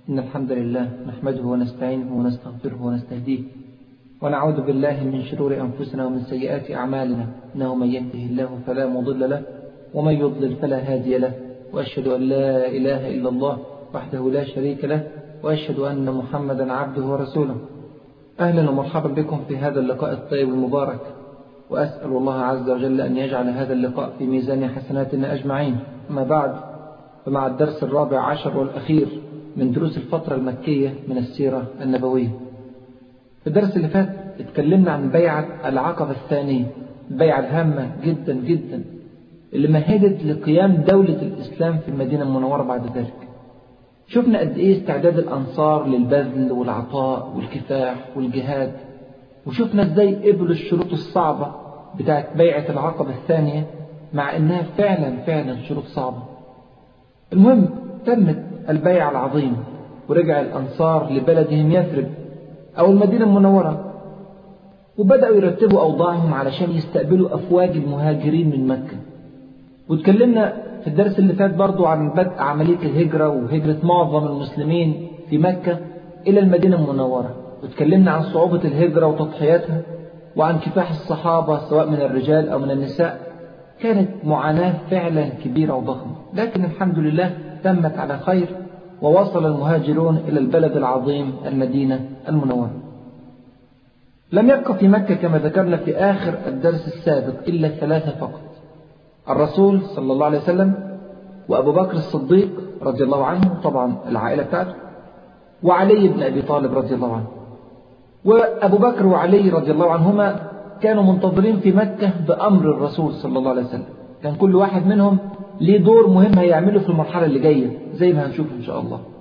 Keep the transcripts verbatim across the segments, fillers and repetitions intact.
إن الحمد لله نحمده ونستعينه ونستغفره ونستهديه ونعوذ بالله من شرور أنفسنا ومن سيئات أعمالنا، إنه من يهده الله فلا مضل له ومن يضلل فلا هادي له، وأشهد أن لا إله إلا الله وحده لا شريك له، وأشهد أن محمدا عبده ورسوله. أهلا ومرحبا بكم في هذا اللقاء الطيب المبارك، وأسأل الله عز وجل أن يجعل هذا اللقاء في ميزان حسناتنا أجمعين. أما بعد، فمع الدرس الرابع عشر والأخير من دروس الفترة المكية من السيرة النبوية. في الدرس اللي فات اتكلمنا عن بيعة العقبة الثانية، البيعة الهامة جدا جدا اللي مهدت لقيام دولة الإسلام في المدينة المنورة بعد ذلك. شفنا قد إيه استعداد الأنصار للبذل والعطاء والكفاح والجهاد، وشفنا إزاي قبلوا الشروط الصعبة بتاعت بيعة العقبة الثانية مع إنها فعلا فعلا شروط صعبة. المهم تمت البيعة العظيمة، ورجع الأنصار لبلدهم يثرب أو المدينة المنورة، وبدأوا يرتبوا أوضاعهم علشان يستقبلوا أفواج المهاجرين من مكة. واتكلمنا في الدرس اللي فات برضو عن بدء عملية الهجرة وهجرة معظم المسلمين في مكة إلى المدينة المنورة، واتكلمنا عن صعوبة الهجرة وتضحياتها، وعن كفاح الصحابة سواء من الرجال أو من النساء. كانت معاناة فعلا كبيرة وضخمة، لكن الحمد لله تمت على خير، ووصل المهاجرون إلى البلد العظيم المدينة المنورة. لم يبقى في مكة كما ذكرنا في آخر الدرس السابق إلا ثلاثة فقط: الرسول صلى الله عليه وسلم، وأبو بكر الصديق رضي الله عنه، طبعا العائلة بتاعته، وعلي بن أبي طالب رضي الله عنه. وأبو بكر وعلي رضي الله عنهما كانوا منتظرين في مكة بأمر الرسول صلى الله عليه وسلم، كان كل واحد منهم ليه دور مهم هيعمله في المرحلة اللي جاية زي ما هنشوف إن شاء الله.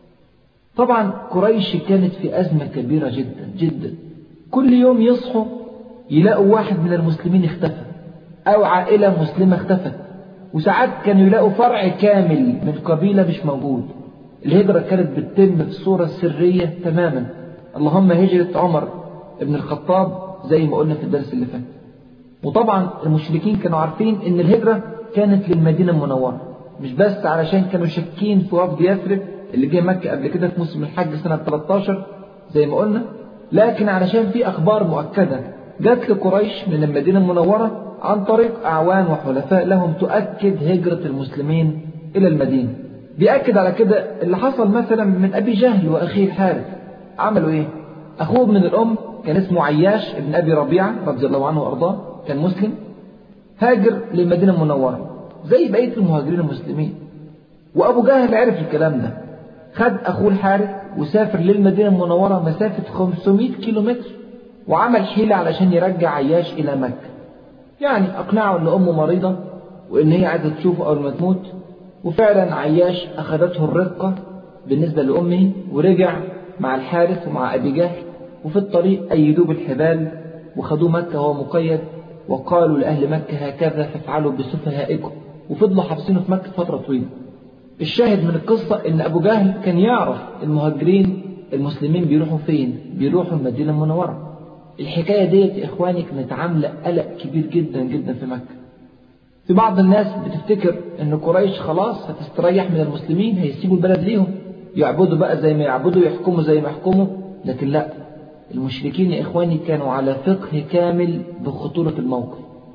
طبعا قريش كانت في أزمة كبيرة جدا جدا، كل يوم يصحوا يلاقوا واحد من المسلمين اختفى، أو عائلة مسلمة اختفت، وساعات كانوا يلاقوا فرع كامل من قبيلة مش موجود. الهجرة كانت بتتم في صورة سرية تماما، اللهم هجرة عمر ابن الخطاب زي ما قلنا في الدرس اللي فات. وطبعا المشركين كانوا عارفين ان الهجرة كانت للمدينة المنورة، مش بس علشان كانوا شاكين في وفد يثرب اللي جه مكة قبل كده في موسم الحج سنة ثلاثة عشر زي ما قلنا، لكن علشان في أخبار مؤكدة جات لقريش من المدينة المنورة عن طريق أعوان وحلفاء لهم تؤكد هجرة المسلمين إلى المدينة. بيأكد على كده اللي حصل مثلا من أبي جهل وأخيه الحارث. عملوا إيه؟ أخوه من الأم كان اسمه عياش ابن أبي ربيعة رضي الله عنه وأرضاه، كان مسلم، هاجر للمدينة المنورة زي بقية المهاجرين المسلمين. وأبو جهل عرف الكلام ده، خد أخوه الحارث وسافر للمدينة المنورة مسافة خمسمائة كيلومتر، وعمل حيلة علشان يرجع عياش إلى مكة. يعني أقنعه أن أمه مريضة وإن هي عايزة تشوفه أول ما تموت، وفعلا عياش أخذته الرقة بالنسبة لأمه، ورجع مع الحارث ومع أبي جهل، وفي الطريق أيدوه بالحبال وخدوه مكة وهو مقيد، وقالوا لأهل مكة هكذا فافعلوا بسفهائكم، وفضلوا حابسينه في مكة فترة طويلة. الشاهد من القصة إن أبو جهل كان يعرف المهاجرين المسلمين بيروحوا فين، بيروحوا المدينة المنورة. الحكاية ديت يا إخواني كانت عاملة قلق كبير جدا جدا في مكة. في بعض الناس بتفتكر إن قريش خلاص هتستريح من المسلمين، هيسيبوا البلد ليهم يعبدوا بقى زي ما يعبدوا، يحكموا زي ما يحكموا، لكن لا، المشركين يا إخواني كانوا على فقه كامل بخطورة الموقف.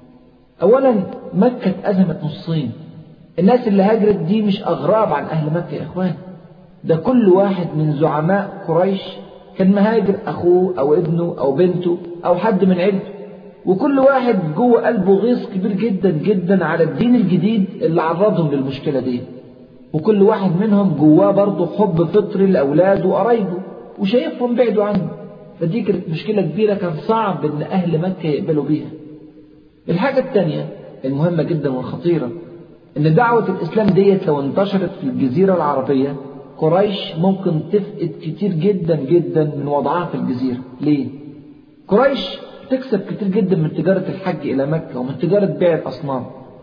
أولا مكة اتأزمت نصين، الناس اللي هاجرت دي مش أغراب عن أهل مكة يا إخواني، ده كل واحد من زعماء قريش كان مهاجر أخوه أو ابنه أو بنته أو حد من عيلته، وكل واحد جوه قلبه غيظ كبير جدا جدا على الدين الجديد اللي عرضهم للمشكلة دي، وكل واحد منهم جواه برضه حب فطري لأولاده وقرايبه وشايفهم بعدوا عنه. فدي كانت مشكلة كبيرة كان صعب إن أهل مكة يقبلوا بيها. الحاجة الثانية المهمة جدا والخطيرة إن دعوة الإسلام ديت لو انتشرت في الجزيرة العربية، قريش ممكن تفقد كتير جدا جدا من وضعها في الجزيرة. ليه؟ قريش تكسب كتير جدا من تجارة الحج إلى مكة ومن تجارة بيع الأصنام.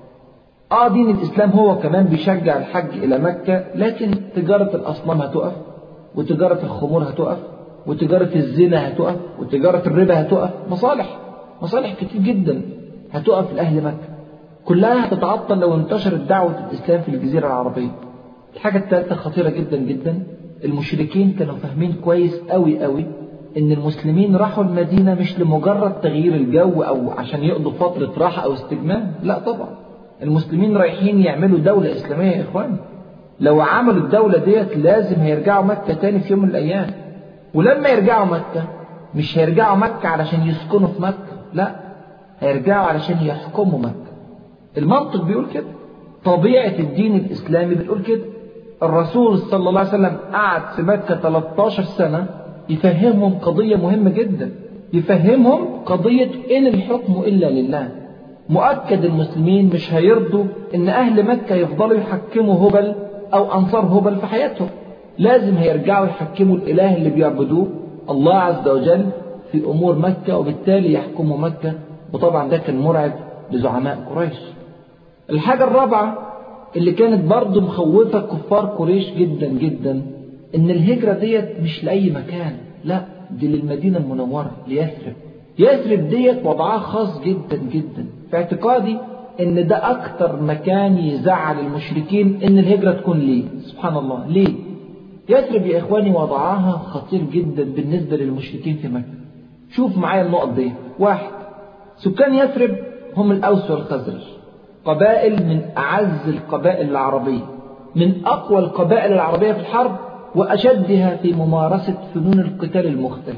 آه دين الإسلام هو كمان بيشجع الحج إلى مكة، لكن تجارة الأصنام هتقف، وتجارة الخمور هتقف، وتجارة الزنا هتقف، وتجارة الربا هتقف. مصالح مصالح كتير جدا هتقف لأهل مكة، كلها هتتعطل لو انتشرت دعوة الإسلام في الجزيرة العربية. الحاجة الثالثة خطيرة جدا جدا المشركين كانوا فاهمين كويس قوي قوي ان المسلمين راحوا المدينة مش لمجرد تغيير الجو او عشان يقضوا فترة راحة او استجمام، لا طبعا. المسلمين رايحين يعملوا دولة اسلامية يا اخواني. لو عملوا الدولة ديت لازم هيرجعوا مكة تاني في يوم من الايام. ولما يرجعوا مكة مش هيرجعوا مكة علشان يسكنوا في مكة، لا، هيرجعوا علشان يحكموا مكة. المنطق بيقول كده، طبيعة الدين الاسلامي بتقول كده. الرسول صلى الله عليه وسلم قعد في مكة ثلاثة عشر سنة يفهمهم قضية مهمة جدا، يفهمهم قضية إن الحكم إلا لله. مؤكد المسلمين مش هيرضوا إن أهل مكة يفضلوا يحكموا هبل أو أنصار هبل في حياتهم، لازم هيرجعوا يحكموا الإله اللي بيعبدوه الله عز وجل في أمور مكة، وبالتالي يحكموا مكة. وطبعا ده كان مرعب لزعماء قريش. الحاجة الرابعة اللي كانت برضو مخوفة كفار قريش جدا جدا ان الهجرة ديت مش لأي مكان، لا، دي للمدينة المنورة ليثرب. يثرب ديت وضعها خاص جدا جدا. في اعتقادي ان ده اكتر مكان يزعل المشركين ان الهجرة تكون ليه. سبحان الله، ليه؟ يثرب يا اخواني وضعها خطير جدا بالنسبة للمشركين في مكة. شوف معايا النقط دي. واحد، سكان يثرب هم الاوس والخزرج، قبائل من أعز القبائل العربية، من أقوى القبائل العربية في الحرب، وأشدها في ممارسة فنون القتال المختلفة.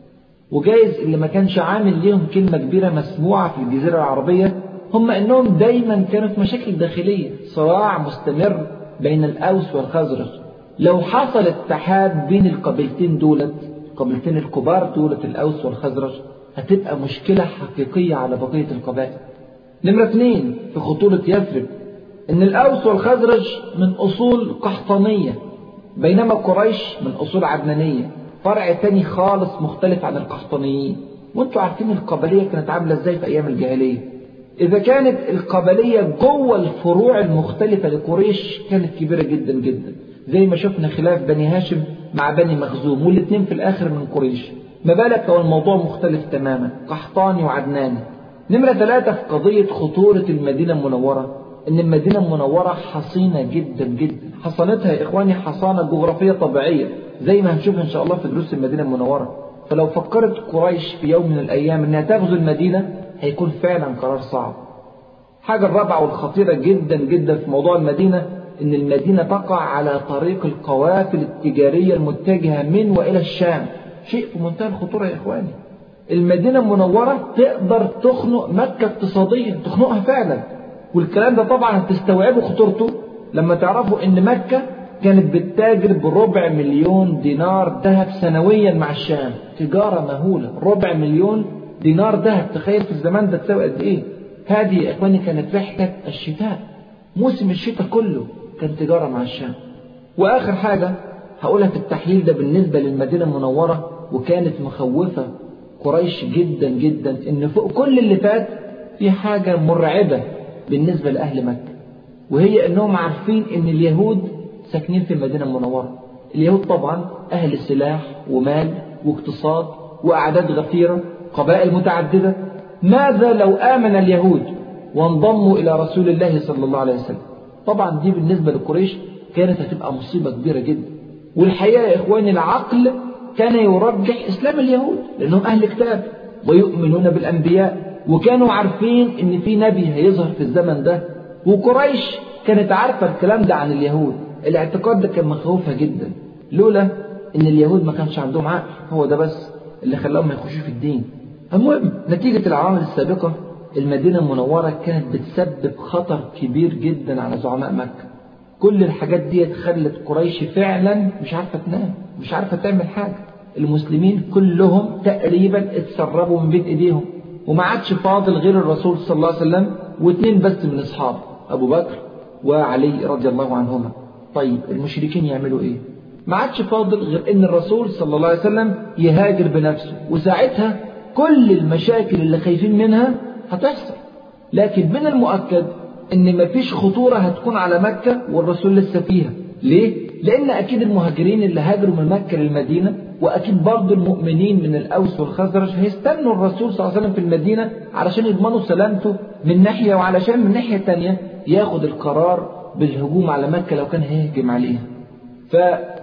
وجايز اللي ما كانش عامل ليهم كلمة كبيرة مسموعة في الجزيرة العربية هم أنهم دايما كانوا في مشاكل داخلية، صراع مستمر بين الأوس والخزرج. لو حصل اتحاد بين القبيلتين دولت، القبيلتين الكبار دولت الأوس والخزرج، هتبقى مشكلة حقيقية على بقية القبائل. نمرة اثنين في خطورة يثرب ان الاوس والخزرج من اصول قحطانية، بينما قريش من اصول عدنانية، فرع تاني خالص مختلف عن القحطانيين. وانتوا عارفين القبلية كانت عاملة ازاي في ايام الجاهلية. اذا كانت القبلية جوه الفروع المختلفة لقريش كانت كبيرة جدا جدا، زي ما شفنا خلاف بني هاشم مع بني مخزوم والاتنين في الاخر من قريش، ما بالك لو الموضوع مختلف تماما، قحطاني وعدناني. نمرة ثلاثة في قضية خطورة المدينة المنورة، ان المدينة المنورة حصينة جدا جدا. حصانتها يا اخواني حصانة جغرافية طبيعية زي ما هنشوف ان شاء الله في دروس المدينة المنورة. فلو فكرت قريش في يوم من الايام انها تغزو المدينة هيكون فعلا قرار صعب. حاجة الرابعة والخطيرة جدا جدا في موضوع المدينة ان المدينة تقع على طريق القوافل التجارية المتجهة من والى الشام، شيء في منتهى الخطورة يا اخواني. المدينة المنورة تقدر تخنق مكة اقتصاديا، تخنقها فعلا. والكلام ده طبعا هتستوعبوا خطورته لما تعرفوا ان مكة كانت بتتاجر بربع مليون دينار ذهب سنويا مع الشام، تجارة مهولة. ربع مليون دينار ذهب، تخيل في الزمان ده تساوي قد ايه. هذه يا اخواني كانت رحلة الشتاء، موسم الشتاء كله كان تجارة مع الشام. واخر حاجة هقولها في التحليل ده بالنسبة للمدينة المنورة وكانت مخوفة قريش جدا جدا، ان فوق كل اللي فات في حاجة مرعبة بالنسبة لأهل مكة، وهي انهم عارفين ان اليهود ساكنين في المدينة المنورة. اليهود طبعا اهل سلاح ومال واقتصاد واعداد غفيرة، قبائل متعددة. ماذا لو آمن اليهود وانضموا الى رسول الله صلى الله عليه وسلم؟ طبعا دي بالنسبة لقريش كانت هتبقى مصيبة كبيرة جدا. والحقيقة يا اخواني العقل كان يرجح اسلام اليهود لانهم اهل كتاب ويؤمنون بالانبياء، وكانوا عارفين ان في نبي هيظهر في الزمن ده، وقريش كانت عارفة الكلام ده عن اليهود. الاعتقاد ده كان مخوفها جدا، لولا ان اليهود ما كانش عندهم عقل، هو ده بس اللي خلاهم ما يخشوا في الدين. المهم نتيجة العوامل السابقة المدينة المنورة كانت بتسبب خطر كبير جدا على زعماء مكة. كل الحاجات دي خلت قريش فعلا مش عارفة تنام، مش عارفة تعمل حاجة. المسلمين كلهم تقريبا اتسربوا من بين ايديهم، وما عادش فاضل غير الرسول صلى الله عليه وسلم واثنين بس من اصحابه، ابو بكر وعلي رضي الله عنهما. طيب المشركين يعملوا ايه؟ ما عادش فاضل غير ان الرسول صلى الله عليه وسلم يهاجر بنفسه، وساعتها كل المشاكل اللي خايفين منها هتحصل. لكن من المؤكد ان مفيش خطورة هتكون على مكة والرسول لسه فيها. ليه؟ لان اكيد المهاجرين اللي هاجروا من مكة للمدينة واكيد برضو المؤمنين من الاوس والخزرج هيستنوا الرسول صلى الله عليه وسلم في المدينة علشان يضمنوا سلامته من ناحية، وعلشان من ناحية تانية ياخد القرار بالهجوم على مكة لو كان هيهجم عليها.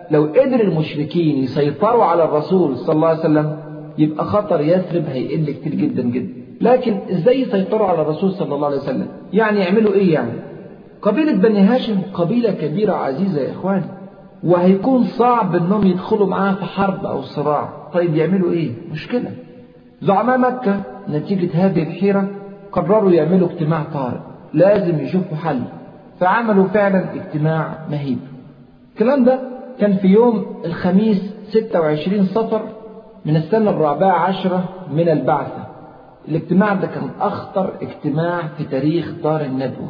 لو قدر المشركين يسيطروا على الرسول صلى الله عليه وسلم يبقى خطر يثرب هيقل كتير جدا جدا. لكن ازاي يسيطروا على الرسول صلى الله عليه وسلم؟ يعني يعملوا ايه يعني؟ قبيلة بني هاشم قبيلة كبيرة عزيزة يا اخواني، وهيكون صعب انهم يدخلوا معاها في حرب او صراع. طيب يعملوا ايه؟ مشكلة. زعماء مكة نتيجة هذه الحيرة قرروا يعملوا اجتماع طارئ، لازم يشوفوا حل. فعملوا فعلا اجتماع مهيب. الكلام ده كان في يوم الخميس ستة وعشرين صفر من السنة الرابعة عشرة من البعثة. الاجتماع ده كان أخطر اجتماع في تاريخ دار الندوة.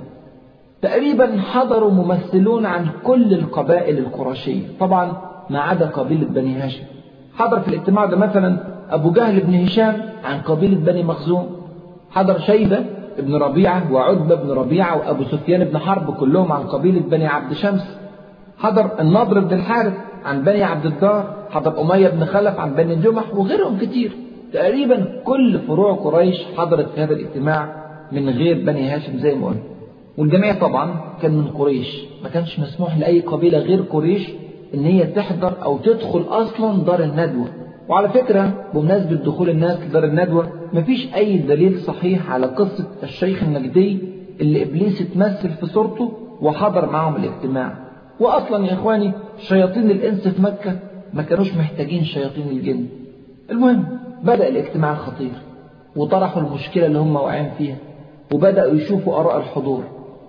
تقريبا حضروا ممثلون عن كل القبائل القرشية، طبعا ما عدا قبيلة بني هاشم. حضر في الاجتماع ده مثلا أبو جهل بن هشام عن قبيلة بني مخزوم، حضر شيبة ابن ربيعة وعتبة بن ربيعة وأبو سفيان بن حرب كلهم عن قبيلة بني عبد شمس، حضر النضر بن الحارث عن بني عبد الدار، حضر أمية بن خلف عن بني جمح وغيرهم كتير. تقريبا كل فروع قريش حضرت في هذا الاجتماع من غير بني هاشم زي ما قلنا. والجميع طبعا كان من قريش، ما كانش مسموح لأي قبيلة غير قريش إن هي تحضر أو تدخل أصلا دار الندوة. وعلى فكرة بمناسبة دخول الناس لدار الندوة مفيش أي دليل صحيح على قصة الشيخ النجدي اللي إبليس اتمثل في صورته وحضر معهم الاجتماع. وأصلا يا إخواني شياطين الإنس في مكة ما كانوش محتاجين شياطين الجن. المهم بدأ الاجتماع الخطير وطرحوا المشكلة اللي هم واقعين فيها وبدأوا يشوفوا آراء الحضور.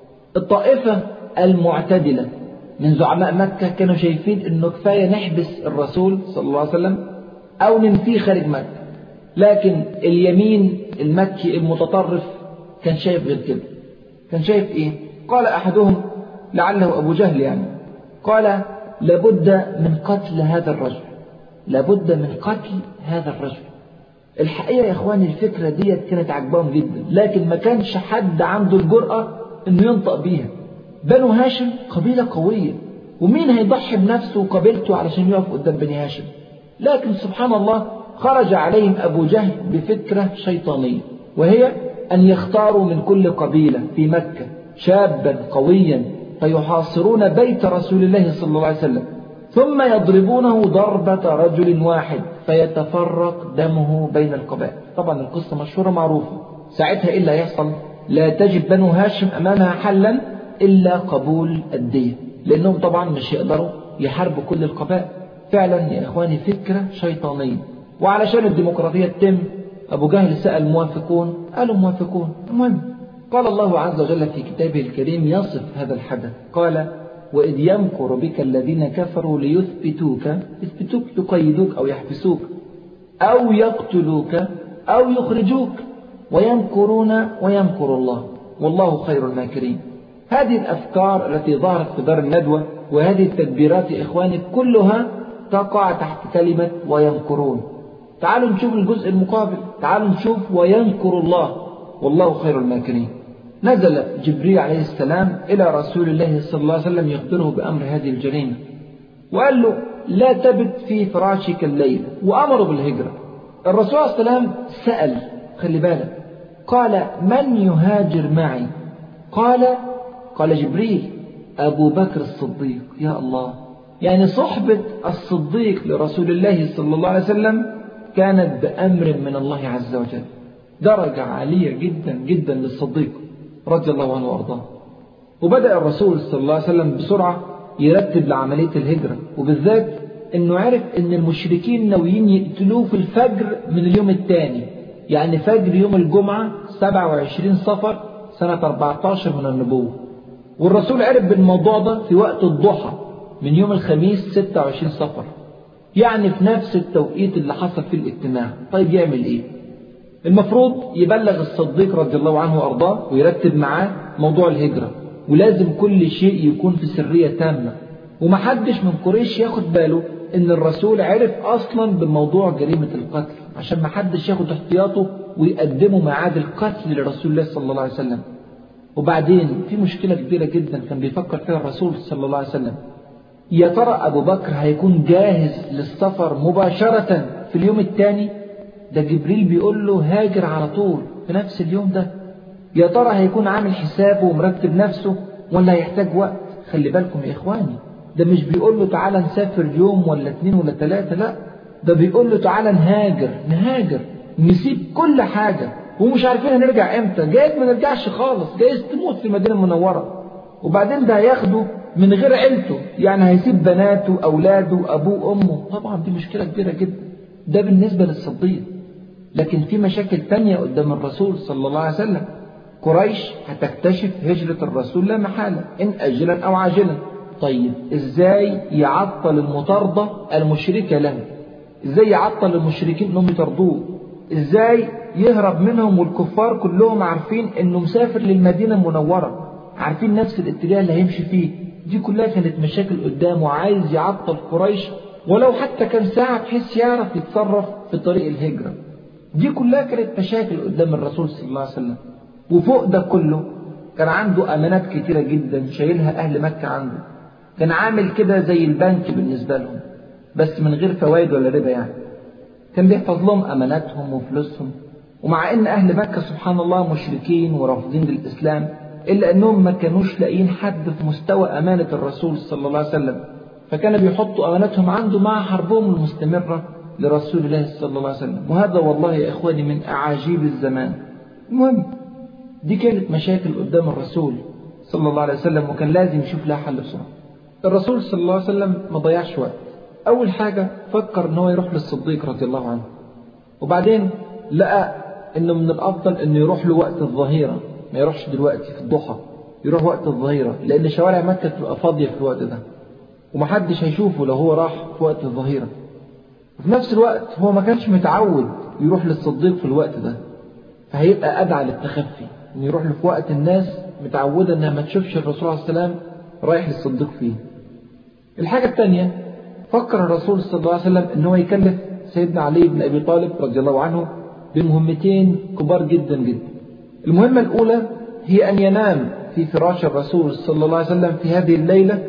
الطائفة المعتدلة من زعماء مكة كانوا شايفين إنه كفاية نحبس الرسول صلى الله عليه وسلم أو ننفيه خارج مكة، لكن اليمين المكي المتطرف كان شايف غير كده. كان شايف إيه؟ قال أحدهم لعله أبو جهل يعني، قال لابد من قتل هذا الرجل، لابد من قتل هذا الرجل. الحقيقة يا إخواني الفكرة دي كانت عجبهم جدا، لكن ما كانش حد عنده الجرأة إنه ينطق بيها. بنو هاشم قبيلة قوية، ومين هيضحي بنفسه وقبيلته علشان يقف قدام بني هاشم؟ لكن سبحان الله خرج عليهم أبو جهل بفكرة شيطانية، وهي أن يختاروا من كل قبيلة في مكة شابا قويا فيحاصرون بيت رسول الله صلى الله عليه وسلم، ثم يضربونه ضربة رجل واحد فيتفرق دمه بين القبائل. طبعا القصة مشهورة معروفة. ساعتها إيه اللي هيحصل؟ لا تجد بنو هاشم أمامها حلا إلا قبول الدية، لأنهم طبعا مش يقدروا يحاربوا كل القبائل. فعلا يا إخواني فكرة شيطانية. وعلشان الديمقراطية تتم أبو جهل سأل موافقون، قالوا موافقون. المهم قال الله عز وجل في كتابه الكريم يصف هذا الحدث، قال وإذ يمكر بك الذين كفروا ليثبتوك، يثبتوك يقيدوك أو يحبسوك أو يقتلوك أو يخرجوك ويمكرون ويمكر الله والله خير الماكرين. هذه الأفكار التي ظهرت في دار الندوة وهذه التدبيرات يا إخواني كلها تقع تحت كلمة ويمكرون. تعالوا نشوف الجزء المقابل، تعالوا نشوف ويمكر الله والله خير الماكرين. نزل جبريل عليه السلام إلى رسول الله صلى الله عليه وسلم يخبره بأمر هذه الجريمة، وقال له لا تبت في فراشك الليل، وأمره بالهجرة. الرسول عليه السلام سأل، خلي بالك، قال من يهاجر معي؟ قال قال جبريل أبو بكر الصديق. يا الله، يعني صحبة الصديق لرسول الله صلى الله عليه وسلم كانت بأمر من الله عز وجل، درجة عالية جدا جدا للصديق رضي الله عنه وارضاه. وبدأ الرسول صلى الله عليه وسلم بسرعة يرتب لعملية الهجرة، وبالذات انه عرف ان المشركين ناويين يقتلوه في الفجر من اليوم الثاني، يعني فجر يوم الجمعة سبعة وعشرين صفر سنة أربعة عشر من النبوة. والرسول عرف بالموضوع ده في وقت الضحى من يوم الخميس ستة وعشرين صفر، يعني في نفس التوقيت اللي حصل فيه الاجتماع. طيب يعمل ايه؟ المفروض يبلغ الصديق رضي الله عنه وارضاه ويرتب معاه موضوع الهجرة، ولازم كل شيء يكون في سرية تامة، ومحدش من قريش ياخد باله ان الرسول عرف اصلا بموضوع جريمة القتل، عشان محدش ياخد احتياطه ويقدموا ميعاد القتل لرسول الله صلى الله عليه وسلم. وبعدين في مشكلة كبيرة جدا كان بيفكر فيها الرسول صلى الله عليه وسلم، يا ترى أبو بكر هيكون جاهز للسفر مباشرة في اليوم الثاني؟ ده جبريل بيقول له هاجر على طول في نفس اليوم ده. يا ترى هيكون عامل حسابه ومرتب نفسه ولا هيحتاج وقت؟ خلي بالكم يا إخواني، ده مش بيقول له تعالى نسافر يوم ولا اتنين ولا تلاتة، لا ده بيقول له تعالى نهاجر نهاجر نسيب كل حاجة، ومش عارفين هنرجع امتى، جايز ما نرجعش خالص، جايز تموت في المدينة المنورة. وبعدين ده هياخده من غير عيلته، يعني هيسيب بناته أولاده أبوه أمه. طبعا دي مشكلة كبيرة جدا، ده بالنسبة للصديق. لكن في مشاكل تانية قدام الرسول صلى الله عليه وسلم. قريش هتكتشف هجرة الرسول لا محالة إن أجلا أو عاجلا. طيب إزاي يعطل المطاردة المشركة له؟ إزاي يعطل المشركين أنهم يطردوه؟ إزاي يهرب منهم والكفار كلهم عارفين أنه مسافر للمدينة المنورة، عارفين نفس الاتجاه اللي هيمشي فيه؟ دي كلها كانت مشاكل قدامه، عايز يعطل قريش ولو حتى كان ساعة بحيث يعرف يتصرف في طريق الهجرة. دي كلها كانت مشاكل قدام الرسول صلى الله عليه وسلم. وفوق ده كله كان عنده أمانات كتيرة جدا شايلها أهل مكة عنده، كان عامل كده زي البنك بالنسبة لهم بس من غير فوائد ولا ربا، يعني كان بيحفظ لهم أماناتهم وفلوسهم. ومع أن أهل مكة سبحان الله مشركين ورافضين للإسلام، إلا أنهم ما كانوش لاقيين حد في مستوى أمانة الرسول صلى الله عليه وسلم، فكان بيحطوا أماناتهم عنده مع حربهم المستمرة لرسول الله صلى الله عليه وسلم. وهذا والله يا إخواني من أعاجيب الزمان. المهم دي كانت مشاكل قدام الرسول صلى الله عليه وسلم، وكان لازم يشوف لها حل بسرعة. الرسول صلى الله عليه وسلم ما ضيعش وقت. أول حاجة فكر إن هو يروح للصديق رضي الله عنه، وبعدين لقى إنه من الأفضل إنه يروح له وقت الظهيرة، ما يروحش دلوقتي في الضحى، يروح وقت الظهيرة، لأن شوارع مكة تبقى فاضية في الوقت ده ومحدش هيشوفه لو هو راح في وقت الظهيرة. وفي نفس الوقت هو ما كانش متعود يروح للصديق في الوقت ده، فهيبقى أدعى للتخفي إنه يروح له في وقت الناس متعودة إنها ما تشوفش الرسول عليه السلام رايح للصديق فيه. الحاجة الثانية فكر الرسول صلى الله عليه وسلم إن هو يكلف سيدنا علي بن أبي طالب رضي الله عنه بمهمتين كبار جدا جدا. المهمة الأولى هي أن ينام في فراش الرسول صلى الله عليه وسلم في هذه الليلة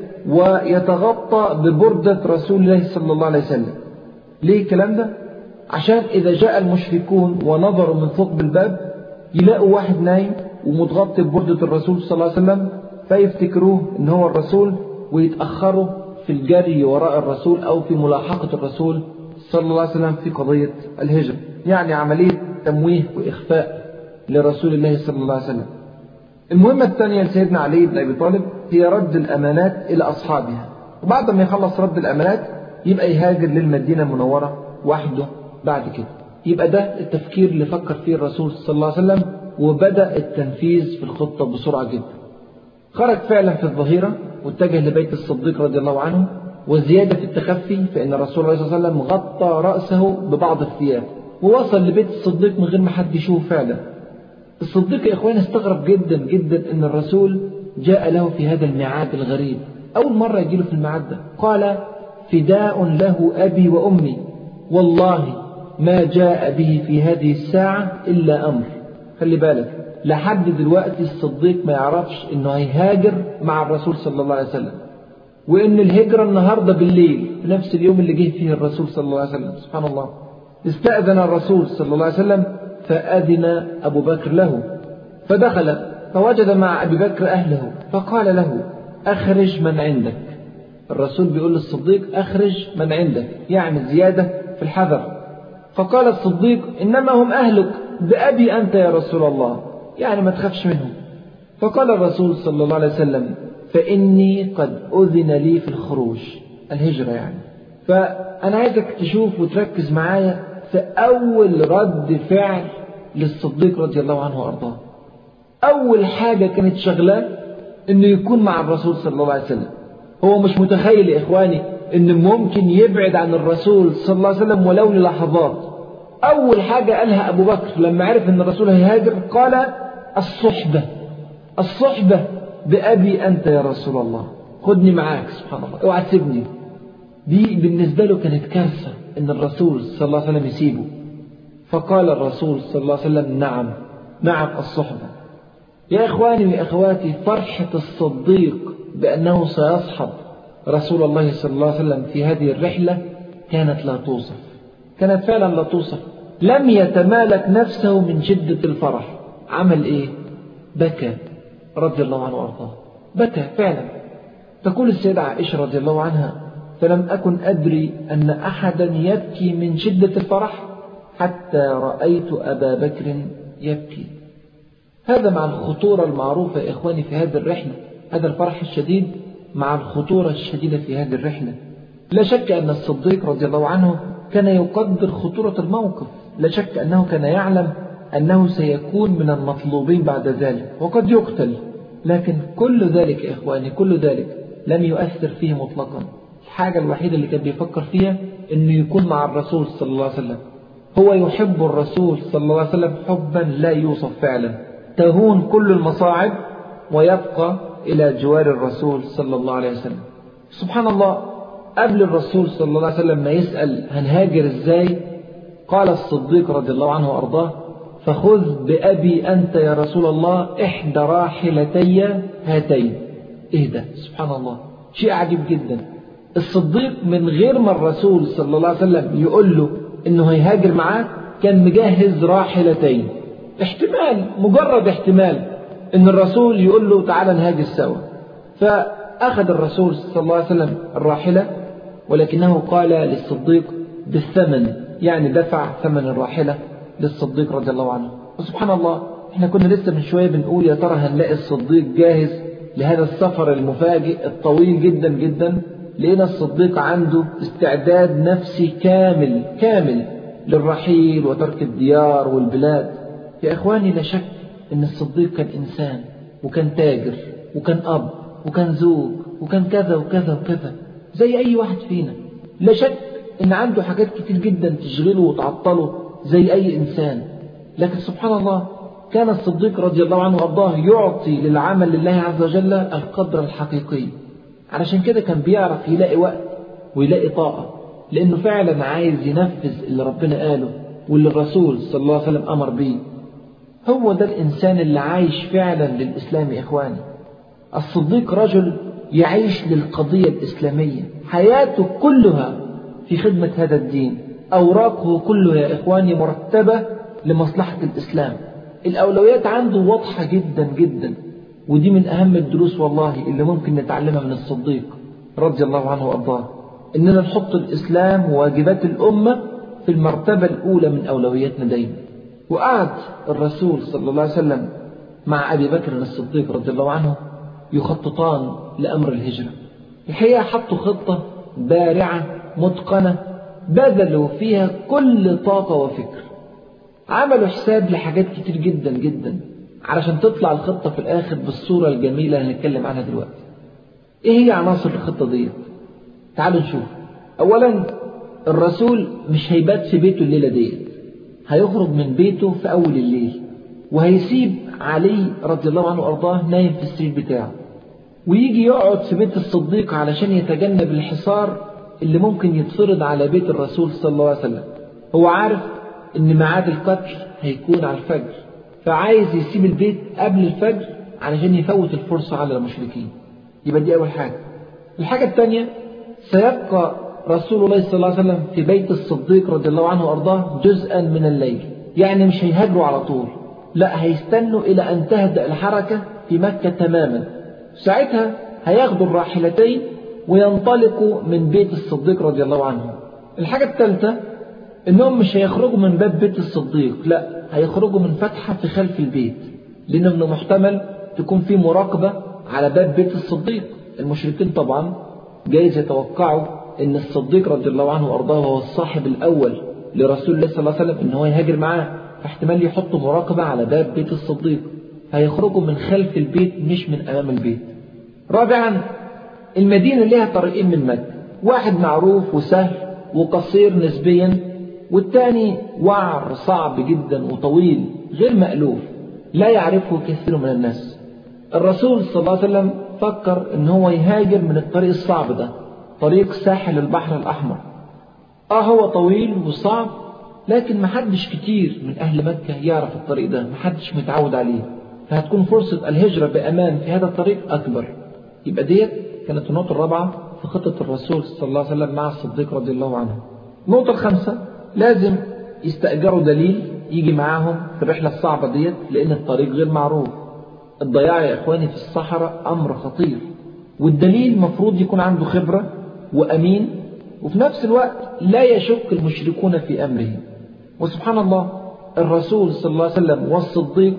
ويتغطى ببردة رسول الله صلى الله عليه وسلم. ليه الكلام ده؟ عشان إذا جاء المشركون ونظروا من ثقب الباب يلاقوا واحد نايم ومتغطي ببردة الرسول صلى الله عليه وسلم، فيفتكروه إن هو الرسول ويتأخروا في الجري وراء الرسول أو في ملاحقة الرسول صلى الله عليه وسلم في قضية الهجرة، يعني عملية تمويه وإخفاء لرسول الله صلى الله عليه وسلم. المهمة الثانية لسيدنا علي بن أبي طالب هي رد الأمانات إلى أصحابها، وبعد ما يخلص رد الأمانات يبقى يهاجر للمدينة المنورة وحده بعد كده. يبقى ده التفكير اللي فكر فيه الرسول صلى الله عليه وسلم، وبدأ التنفيذ في الخطة بسرعة جدا. خرج فعلا في الظهيرة واتجه لبيت الصديق رضي الله عنه، وزيادة في التخفي فإن الرسول صلى الله عليه وسلم غطى رأسه ببعض الثياب ووصل لبيت الصديق من غير ما حد يشوفه. فعلا الصديق يا إخوان استغرب جدا جدا أن الرسول جاء له في هذا الميعاد الغريب، أول مرة يجيله في الميعاد ده. قال: فداء له أبي وأمي، والله ما جاء به في هذه الساعة إلا أمر. خلي بالك لحد دلوقتي الصديق ما يعرفش أنه هيهاجر مع الرسول صلى الله عليه وسلم، وأن الهجرة النهاردة بالليل في نفس اليوم اللي جه فيه الرسول صلى الله عليه وسلم. سبحان الله. استأذن الرسول صلى الله عليه وسلم فأذن أبو بكر له، فدخل فوجد مع أبي بكر أهله فقال له: أخرج من عندك. الرسول بيقول للصديق: أخرج من عندك، يعني زيادة في الحذر. فقال الصديق: إنما هم أهلك، بأبي أنت يا رسول الله، يعني ما تخافش منهم. فقال الرسول صلى الله عليه وسلم: فإني قد أذن لي في الخروج، الهجرة يعني. فأنا عايزك تشوف وتركز معايا في أول رد فعل للصديق رضي الله عنه وأرضاه. أول حاجة كانت شغلاه إنه يكون مع الرسول صلى الله عليه وسلم. هو مش متخيل يا إخواني إن ممكن يبعد عن الرسول صلى الله عليه وسلم ولو للحظات. أول حاجة قالها أبو بكر لما عرف إن الرسول هيهاجر قال: الصحبة، الصحبة بأبي أنت يا رسول الله، خدني معاك، سبحان الله، اوعى تسيبني. دي بالنسبة له كانت كارثة إن الرسول صلى الله عليه وسلم يسيبه. فقال الرسول صلى الله عليه وسلم: نعم نعم الصحبة. يا إخواني وأخواتي، فرحة الصديق بأنه سيصحب رسول الله صلى الله عليه وسلم في هذه الرحلة كانت لا توصف، كانت فعلا لا توصف. لم يتمالك نفسه من شدة الفرح. عمل إيه؟ بكى رضي الله عنه وارضاه، بكى فعلا. تقول السيدة عائشة رضي الله عنها: فلم أكن أدري أن أحدا يبكي من شدة الفرح حتى رأيت أبا بكر يبكي. هذا مع الخطورة المعروفة يا إخواني في هذه الرحلة، هذا الفرح الشديد مع الخطورة الشديدة في هذه الرحلة. لا شك أن الصديق رضي الله عنه كان يقدر خطورة الموقف، لا شك أنه كان يعلم أنه سيكون من المطلوبين بعد ذلك وقد يقتل، لكن كل ذلك يا إخواني كل ذلك لم يؤثر فيه مطلقا. الحاجة الوحيدة اللي كان بيفكر فيها أنه يكون مع الرسول صلى الله عليه وسلم. هو يحب الرسول صلى الله عليه وسلم حبا لا يوصف فعلا، تهون كل المصاعب ويبقى إلى جوار الرسول صلى الله عليه وسلم. سبحان الله، قبل الرسول صلى الله عليه وسلم ما يسأل هنهاجر إزاي، قال الصديق رضي الله عنه وأرضاه: فخذ بأبي أنت يا رسول الله إحدى راحلتي هاتين. إهدى، سبحان الله، شيء عجيب جدا. الصديق من غير ما الرسول صلى الله عليه وسلم يقول له إنه هيهاجر معاه كان مجهز راحلتين. احتمال، مجرد احتمال إن الرسول يقول له تعالى نهاجر سوا. فأخذ الرسول صلى الله عليه وسلم الراحلة، ولكنه قال للصديق بالثمن، يعني دفع ثمن الراحلة للصديق رضي الله عنه. وسبحان الله، احنا كنا لسه من شوية بنقول يا ترى هنلاقي الصديق جاهز لهذا السفر المفاجئ الطويل جدا جدا. لقينا الصديق عنده استعداد نفسي كامل كامل للرحيل وترك الديار والبلاد. يا إخواني، لا شك أن الصديق كان إنسان، وكان تاجر، وكان أب، وكان زوج، وكان كذا وكذا وكذا زي أي واحد فينا. لا شك أن عنده حاجات كتير جدا تشغله وتعطله زي أي إنسان، لكن سبحان الله كان الصديق رضي الله عنه وأرضاه يعطي للعمل لله عز وجل القدر الحقيقي. علشان كده كان بيعرف يلاقي وقت ويلاقي طاقة، لأنه فعلا عايز ينفذ اللي ربنا قاله واللي الرسول صلى الله عليه وسلم أمر به. هو ده الإنسان اللي عايش فعلا للإسلام يا إخواني. الصديق رجل يعيش للقضية الإسلامية، حياته كلها في خدمة هذا الدين، أوراقه كلها يا إخواني مرتبة لمصلحة الإسلام. الأولويات عنده واضحة جدا جدا، ودي من أهم الدروس والله اللي ممكن نتعلمها من الصديق رضي الله عنه وأرضاه، إننا نحط الإسلام وواجبات الأمة في المرتبة الأولى من أولوياتنا دايما. وقعد الرسول صلى الله عليه وسلم مع أبي بكر الصديق رضي الله عنه يخططان لأمر الهجرة. الحقيقة حطوا خطة بارعة متقنة بذلوا فيها كل طاقة وفكر، عملوا حساب لحاجات كتير جدا جدا علشان تطلع الخطة في الآخر بالصورة الجميلة اللي هنتكلم عنها دلوقتي. إيه هي عناصر الخطة دي؟ تعالوا نشوف. أولا، الرسول مش هيبات في بيته الليلة دي، هيخرج من بيته في أول الليل، وهيسيب علي رضي الله عنه وأرضاه نايم في السرير بتاعه، ويجي يقعد في بيت الصديق علشان يتجنب الحصار اللي ممكن يتفرض على بيت الرسول صلى الله عليه وسلم. هو عارف إن ميعاد القتل هيكون على الفجر، فعايز يسيب البيت قبل الفجر علشان يفوت الفرصة على المشركين. يبقى دي أول حاجة. الحاجة الثانية، سيبقى رسول الله صلى الله عليه وسلم في بيت الصديق رضي الله عنه وأرضاه جزءا من الليل، يعني مش هيهاجروا على طول، لا هيستنوا إلى أن تهدأ الحركة في مكة تماما. ساعتها هياخدوا الراحلتين وينطلقوا من بيت الصديق رضي الله عنه. الحاجة الثالثة، إنهم مش هيخرجوا من باب بيت الصديق، لا هيخرجوا من فتحة في خلف البيت، لأنه من محتمل تكون في مراقبة على باب بيت الصديق. المشركين طبعا جايز يتوقعوا إن الصديق رضي الله عنه وأرضاه هو الصاحب الأول لرسول الله صلى الله عليه وسلم إن هو يهاجر معاه، فاحتمال يحطوا مراقبة على باب بيت الصديق، هيخرجوا من خلف البيت مش من أمام البيت. رابعا، المدينة لها طريقين من مكة، واحد معروف وسهل وقصير نسبيا، والتاني وعر صعب جدا وطويل غير مألوف لا يعرفه كثير من الناس. الرسول صلى الله عليه وسلم فكر ان هو يهاجر من الطريق الصعب ده، طريق ساحل البحر الأحمر. اه هو طويل وصعب، لكن محدش كتير من أهل مكة يعرف الطريق ده، محدش متعود عليه، فهتكون فرصة الهجرة بأمان في هذا الطريق أكبر. يبقى ديت كانت النقطة الرابعة في خطة الرسول صلى الله عليه وسلم مع الصديق رضي الله عنه. النقطة الخامسة، لازم يستأجروا دليل يجي معاهم في الرحلة الصعبة ديت، لأن الطريق غير معروف. الضياع يا إخواني في الصحراء أمر خطير، والدليل مفروض يكون عنده خبرة وأمين، وفي نفس الوقت لا يشك المشركون في أمره. وسبحان الله، الرسول صلى الله عليه وسلم والصديق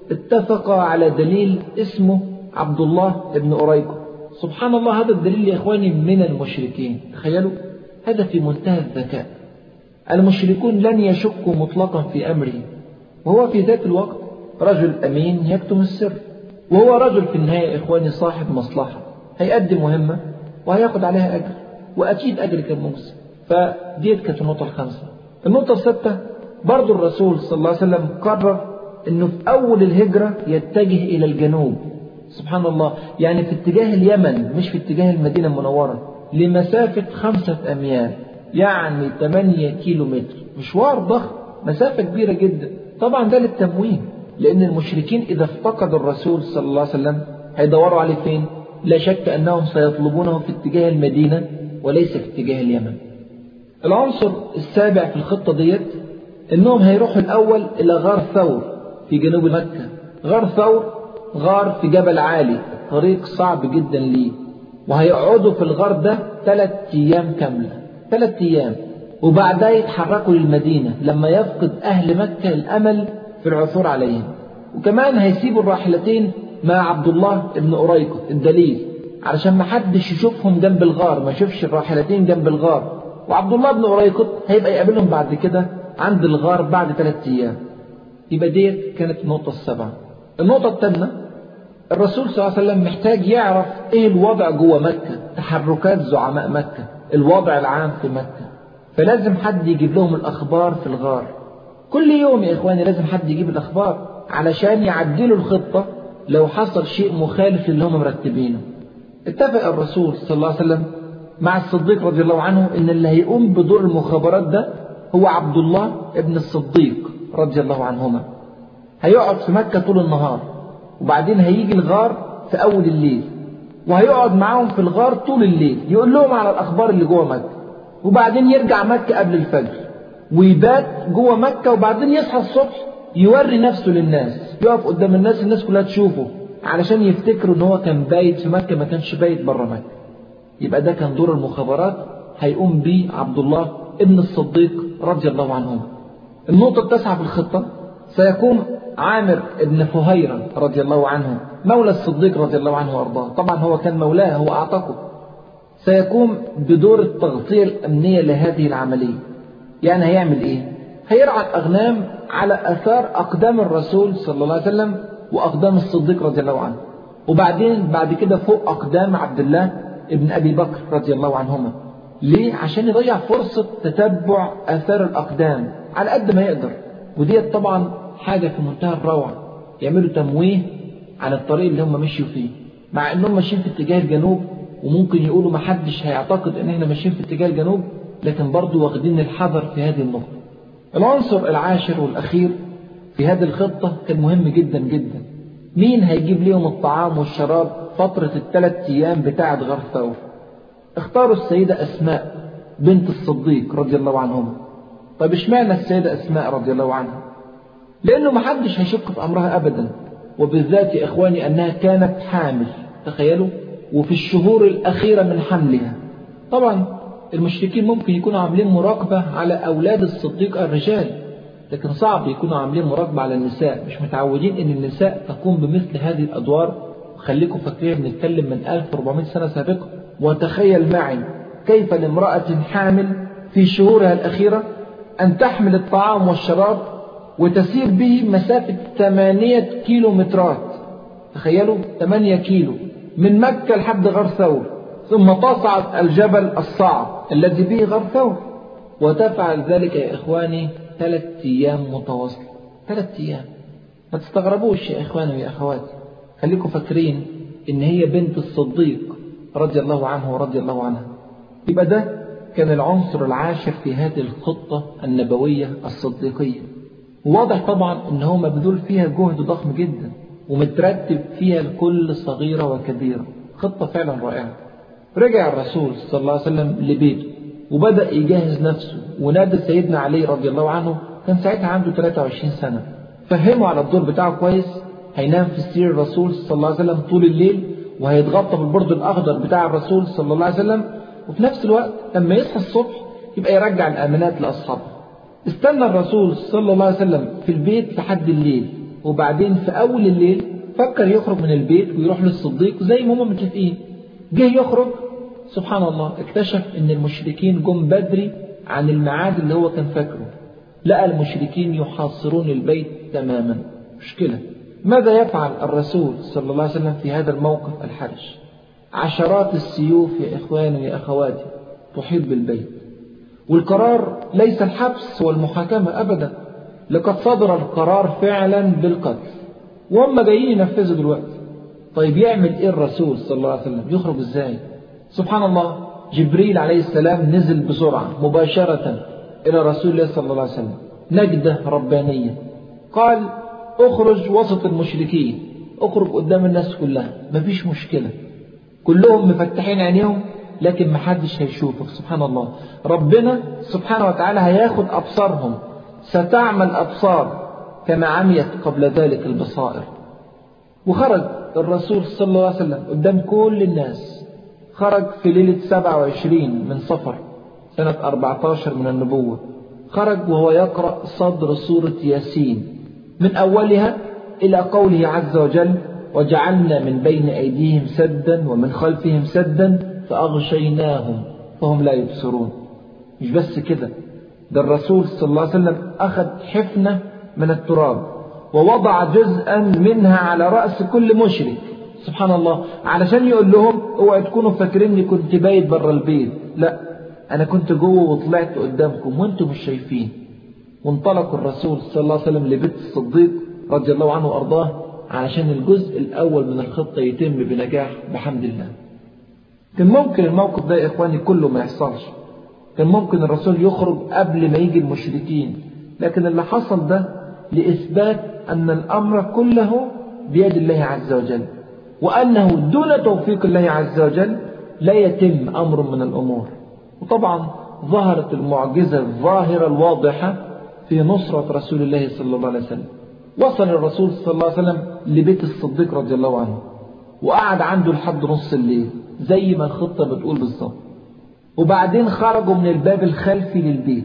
اتفقا على دليل اسمه عبد الله بن أريكو. سبحان الله، هذا الدليل يا إخواني من المشركين. تخيلوا، هذا في منتهى الذكاء. المشركون لن يشكوا مطلقا في أمره، وهو في ذات الوقت رجل أمين يكتم السر، وهو رجل في النهاية يا إخواني صاحب مصلحة، هيقدم مهمة وهياخد عليها أجر، وأكيد أجر كان مجزي. فديت كانت النقطة الخامسة. النقطة الستة، برضو الرسول صلى الله عليه وسلم قرر أنه في أول الهجرة يتجه إلى الجنوب. سبحان الله، يعني في اتجاه اليمن مش في اتجاه المدينة المنورة، لمسافة خمسة أميال، يعني ثمانية كيلو متر. مشوار ضخم، مسافة كبيرة جدا. طبعا ده للتمويه، لأن المشركين إذا افتقدوا الرسول صلى الله عليه وسلم هيدوروا عليه فين؟ لا شك أنهم سيطلبونه في اتجاه المدينة وليس في اتجاه اليمن. العنصر السابع في الخطة ديت أنهم هيروحوا الأول إلى غار ثور في جنوب مكة. غار ثور غار في جبل عالي، طريق صعب جدا ليه، وهيقعدوا في الغار ده ثلاث أيام كاملة. ثلاث أيام، وبعدها يتحركوا للمدينة لما يفقد أهل مكة الأمل في العثور عليهم. وكمان هيسيبوا الراحلتين مع عبد الله بن أريكو الدليل، علشان ما حدش يشوفهم جنب الغار، ما يشوفش الراحلتين جنب الغار. وعبد الله بن أريكو هيبقى يقابلهم بعد كده عند الغار بعد ثلاث أيام. يبقى دي كانت النقطة السابعة. النقطة الثامنة، الرسول صلى الله عليه وسلم محتاج يعرف ايه الوضع جوه مكة، تحركات زعماء مكة، الوضع العام في مكة. فلازم حد يجيب لهم الأخبار في الغار. كل يوم يا إخواني لازم حد يجيب الأخبار علشان يعدلوا الخطة لو حصل شيء مخالف اللي هم مرتبينه. اتفق الرسول صلى الله عليه وسلم مع الصديق رضي الله عنه إن اللي هيقوم بدور المخابرات ده هو عبد الله ابن الصديق رضي الله عنهما. هيقعد في مكة طول النهار، وبعدين هيجي الغار في أول الليل، وهيقعد معاهم في الغار طول الليل يقول لهم على الأخبار اللي جوه مكة، وبعدين يرجع مكة قبل الفجر ويبات جوه مكة، وبعدين يصحى الصبح يوري نفسه للناس، يقف قدام الناس، الناس كلها تشوفه علشان يفتكروا ان هو كان بايت في مكة، ما كانش بايت بره مكة. يبقى ده كان دور المخابرات هيقوم بيه عبد الله ابن الصديق رضي الله عنه. النقطة التاسعة في الخطة، سيكون عامر ابن فهيرة رضي الله عنه مولى الصديق رضي الله عنه وارضاه، طبعا هو كان مولاه، هو اعتقه. سيقوم بدور التغطية الأمنية لهذه العملية. يعني هيعمل ايه؟ هيرعى الأغنام على أثار أقدام الرسول صلى الله عليه وسلم وأقدام الصديق رضي الله عنه، وبعدين بعد كده فوق أقدام عبد الله ابن أبي بكر رضي الله عنهما. ليه؟ عشان يضيع فرصة تتبع آثار الأقدام على قد ما يقدر. ودي طبعا حاجة في منتهى الروعة، يعملوا تمويه عن الطريق اللي هم مشيوا فيه، مع انهم ماشيين في اتجاه الجنوب، وممكن يقولوا ما حدش هيعتقد ان احنا ماشيين في اتجاه الجنوب، لكن برضو واخدين الحذر في هذه النقطة. العنصر العاشر والأخير في هذه الخطة كان مهم جدا جدا. مين هيجيب لهم الطعام والشراب فترة الثلاث أيام بتاعة غار ثور؟ اختاروا السيدة أسماء بنت الصديق رضي الله عنهما. طيب اشمعنى السيدة أسماء رضي الله عنها؟ لأنه محدش هيشك في أمرها أبدا، وبالذات يا إخواني أنها كانت حامل، تخيلوا، وفي الشهور الأخيرة من حملها. طبعا المشركين ممكن يكونوا عاملين مراقبة على أولاد الصديق الرجال، لكن صعب يكونوا عاملين مراقبة على النساء، مش متعودين أن النساء تقوم بمثل هذه الأدوار. وخليكم فاكرين بنتكلم من ألف وأربعمائة سنة سابقة. وتخيل معي كيف لامرأة حامل في شهورها الأخيرة أن تحمل الطعام والشراب وتسير به مسافة ثمانية كيلو مترات. تخيلوا، ثمانية كيلو من مكة لحد غار ثور، ثم تصعد الجبل الصعب الذي به غار ثور، وتفعل ذلك يا إخواني ثلاث أيام متواصلة. ثلاث أيام. ما تستغربوش يا إخواني ويا أخواتي، خليكم فاكرين إن هي بنت الصديق رضي الله عنه ورضي الله عنها. يبقى ده كان العنصر العاشر في هذه الخطة النبوية الصديقية. وواضح طبعا إن هو مبذول فيها جهد ضخم جدا، ومترتب فيها لكل صغيرة وكبيرة. خطة فعلا رائعة. رجع الرسول صلى الله عليه وسلم لبيته وبدأ يجهز نفسه، ونادى سيدنا علي رضي الله عنه، كان ساعتها عنده ثلاثة وعشرين سنة، فهمه على الدور بتاعه كويس. هينام في سرير الرسول صلى الله عليه وسلم طول الليل، وهيتغطى بالبرد الأخضر بتاع الرسول صلى الله عليه وسلم، وفي نفس الوقت لما يصحى الصبح يبقى يرجع الأمانات لأصحابه. استنى الرسول صلى الله عليه وسلم في البيت لحد الليل، وبعدين في أول الليل فكر يخرج من البيت ويروح للصديق زي ما هم متفقين. جه يخرج، سبحان الله اكتشف ان المشركين جم بدري عن الميعاد اللي هو كان فاكره. لقى المشركين يحاصرون البيت تماما. مشكلة. ماذا يفعل الرسول صلى الله عليه وسلم في هذا الموقف الحرج؟ عشرات السيوف يا إخواني ويا أخواتي تحيط بالبيت، والقرار ليس الحبس والمحاكمة أبدا، لقد صدر القرار فعلا بالقتل، وهم جايين ينفذوا دلوقتي. طيب يعمل إيه الرسول صلى الله عليه وسلم؟ يخرج إزاي؟ سبحان الله، جبريل عليه السلام نزل بسرعة مباشرة إلى رسول الله صلى الله عليه وسلم، نجدة ربانية، قال اخرج وسط المشركين، اخرج قدام الناس كلها، مفيش مشكلة، كلهم مفتحين عينيهم لكن محدش هيشوفك. سبحان الله، ربنا سبحانه وتعالى هياخد أبصارهم، ستعمل أبصار كما عميت قبل ذلك البصائر. وخرج الرسول صلى الله عليه وسلم قدام كل الناس. خرج في ليلة سبعة وعشرين من صفر سنة أربعة عشر من النبوة. خرج وهو يقرأ صدر سورة ياسين من أولها إلى قوله عز وجل: وجعلنا من بين أيديهم سدا ومن خلفهم سدا فأغشيناهم فهم لا يبصرون. مش بس كده، ده الرسول صلى الله عليه وسلم أخذ حفنة من التراب ووضع جزءا منها على رأس كل مشرك، سبحان الله، علشان يقول لهم اوعوا تكونوا فاكريني كنت بايت بره البيت، لا، أنا كنت جوه وطلعت قدامكم وانتم مش شايفين. وانطلق الرسول صلى الله عليه وسلم لبيت الصديق رضي الله عنه وأرضاه علشان الجزء الأول من الخطة يتم بنجاح بحمد الله. كان ممكن الموقف ده يا إخواني كله ما يحصلش، كان ممكن الرسول يخرج قبل ما يجي المشركين، لكن اللي حصل ده لإثبات أن الأمر كله بيد الله عز وجل، وأنه دون توفيق الله عز وجل لا يتم أمر من الأمور. وطبعا ظهرت المعجزة الظاهرة الواضحة في نصرة رسول الله صلى الله عليه وسلم. وصل الرسول صلى الله عليه وسلم لبيت الصديق رضي الله عنه، وقعد عنده لحد نص الليل زي ما الخطة بتقول بالظبط. وبعدين خرجوا من الباب الخلفي للبيت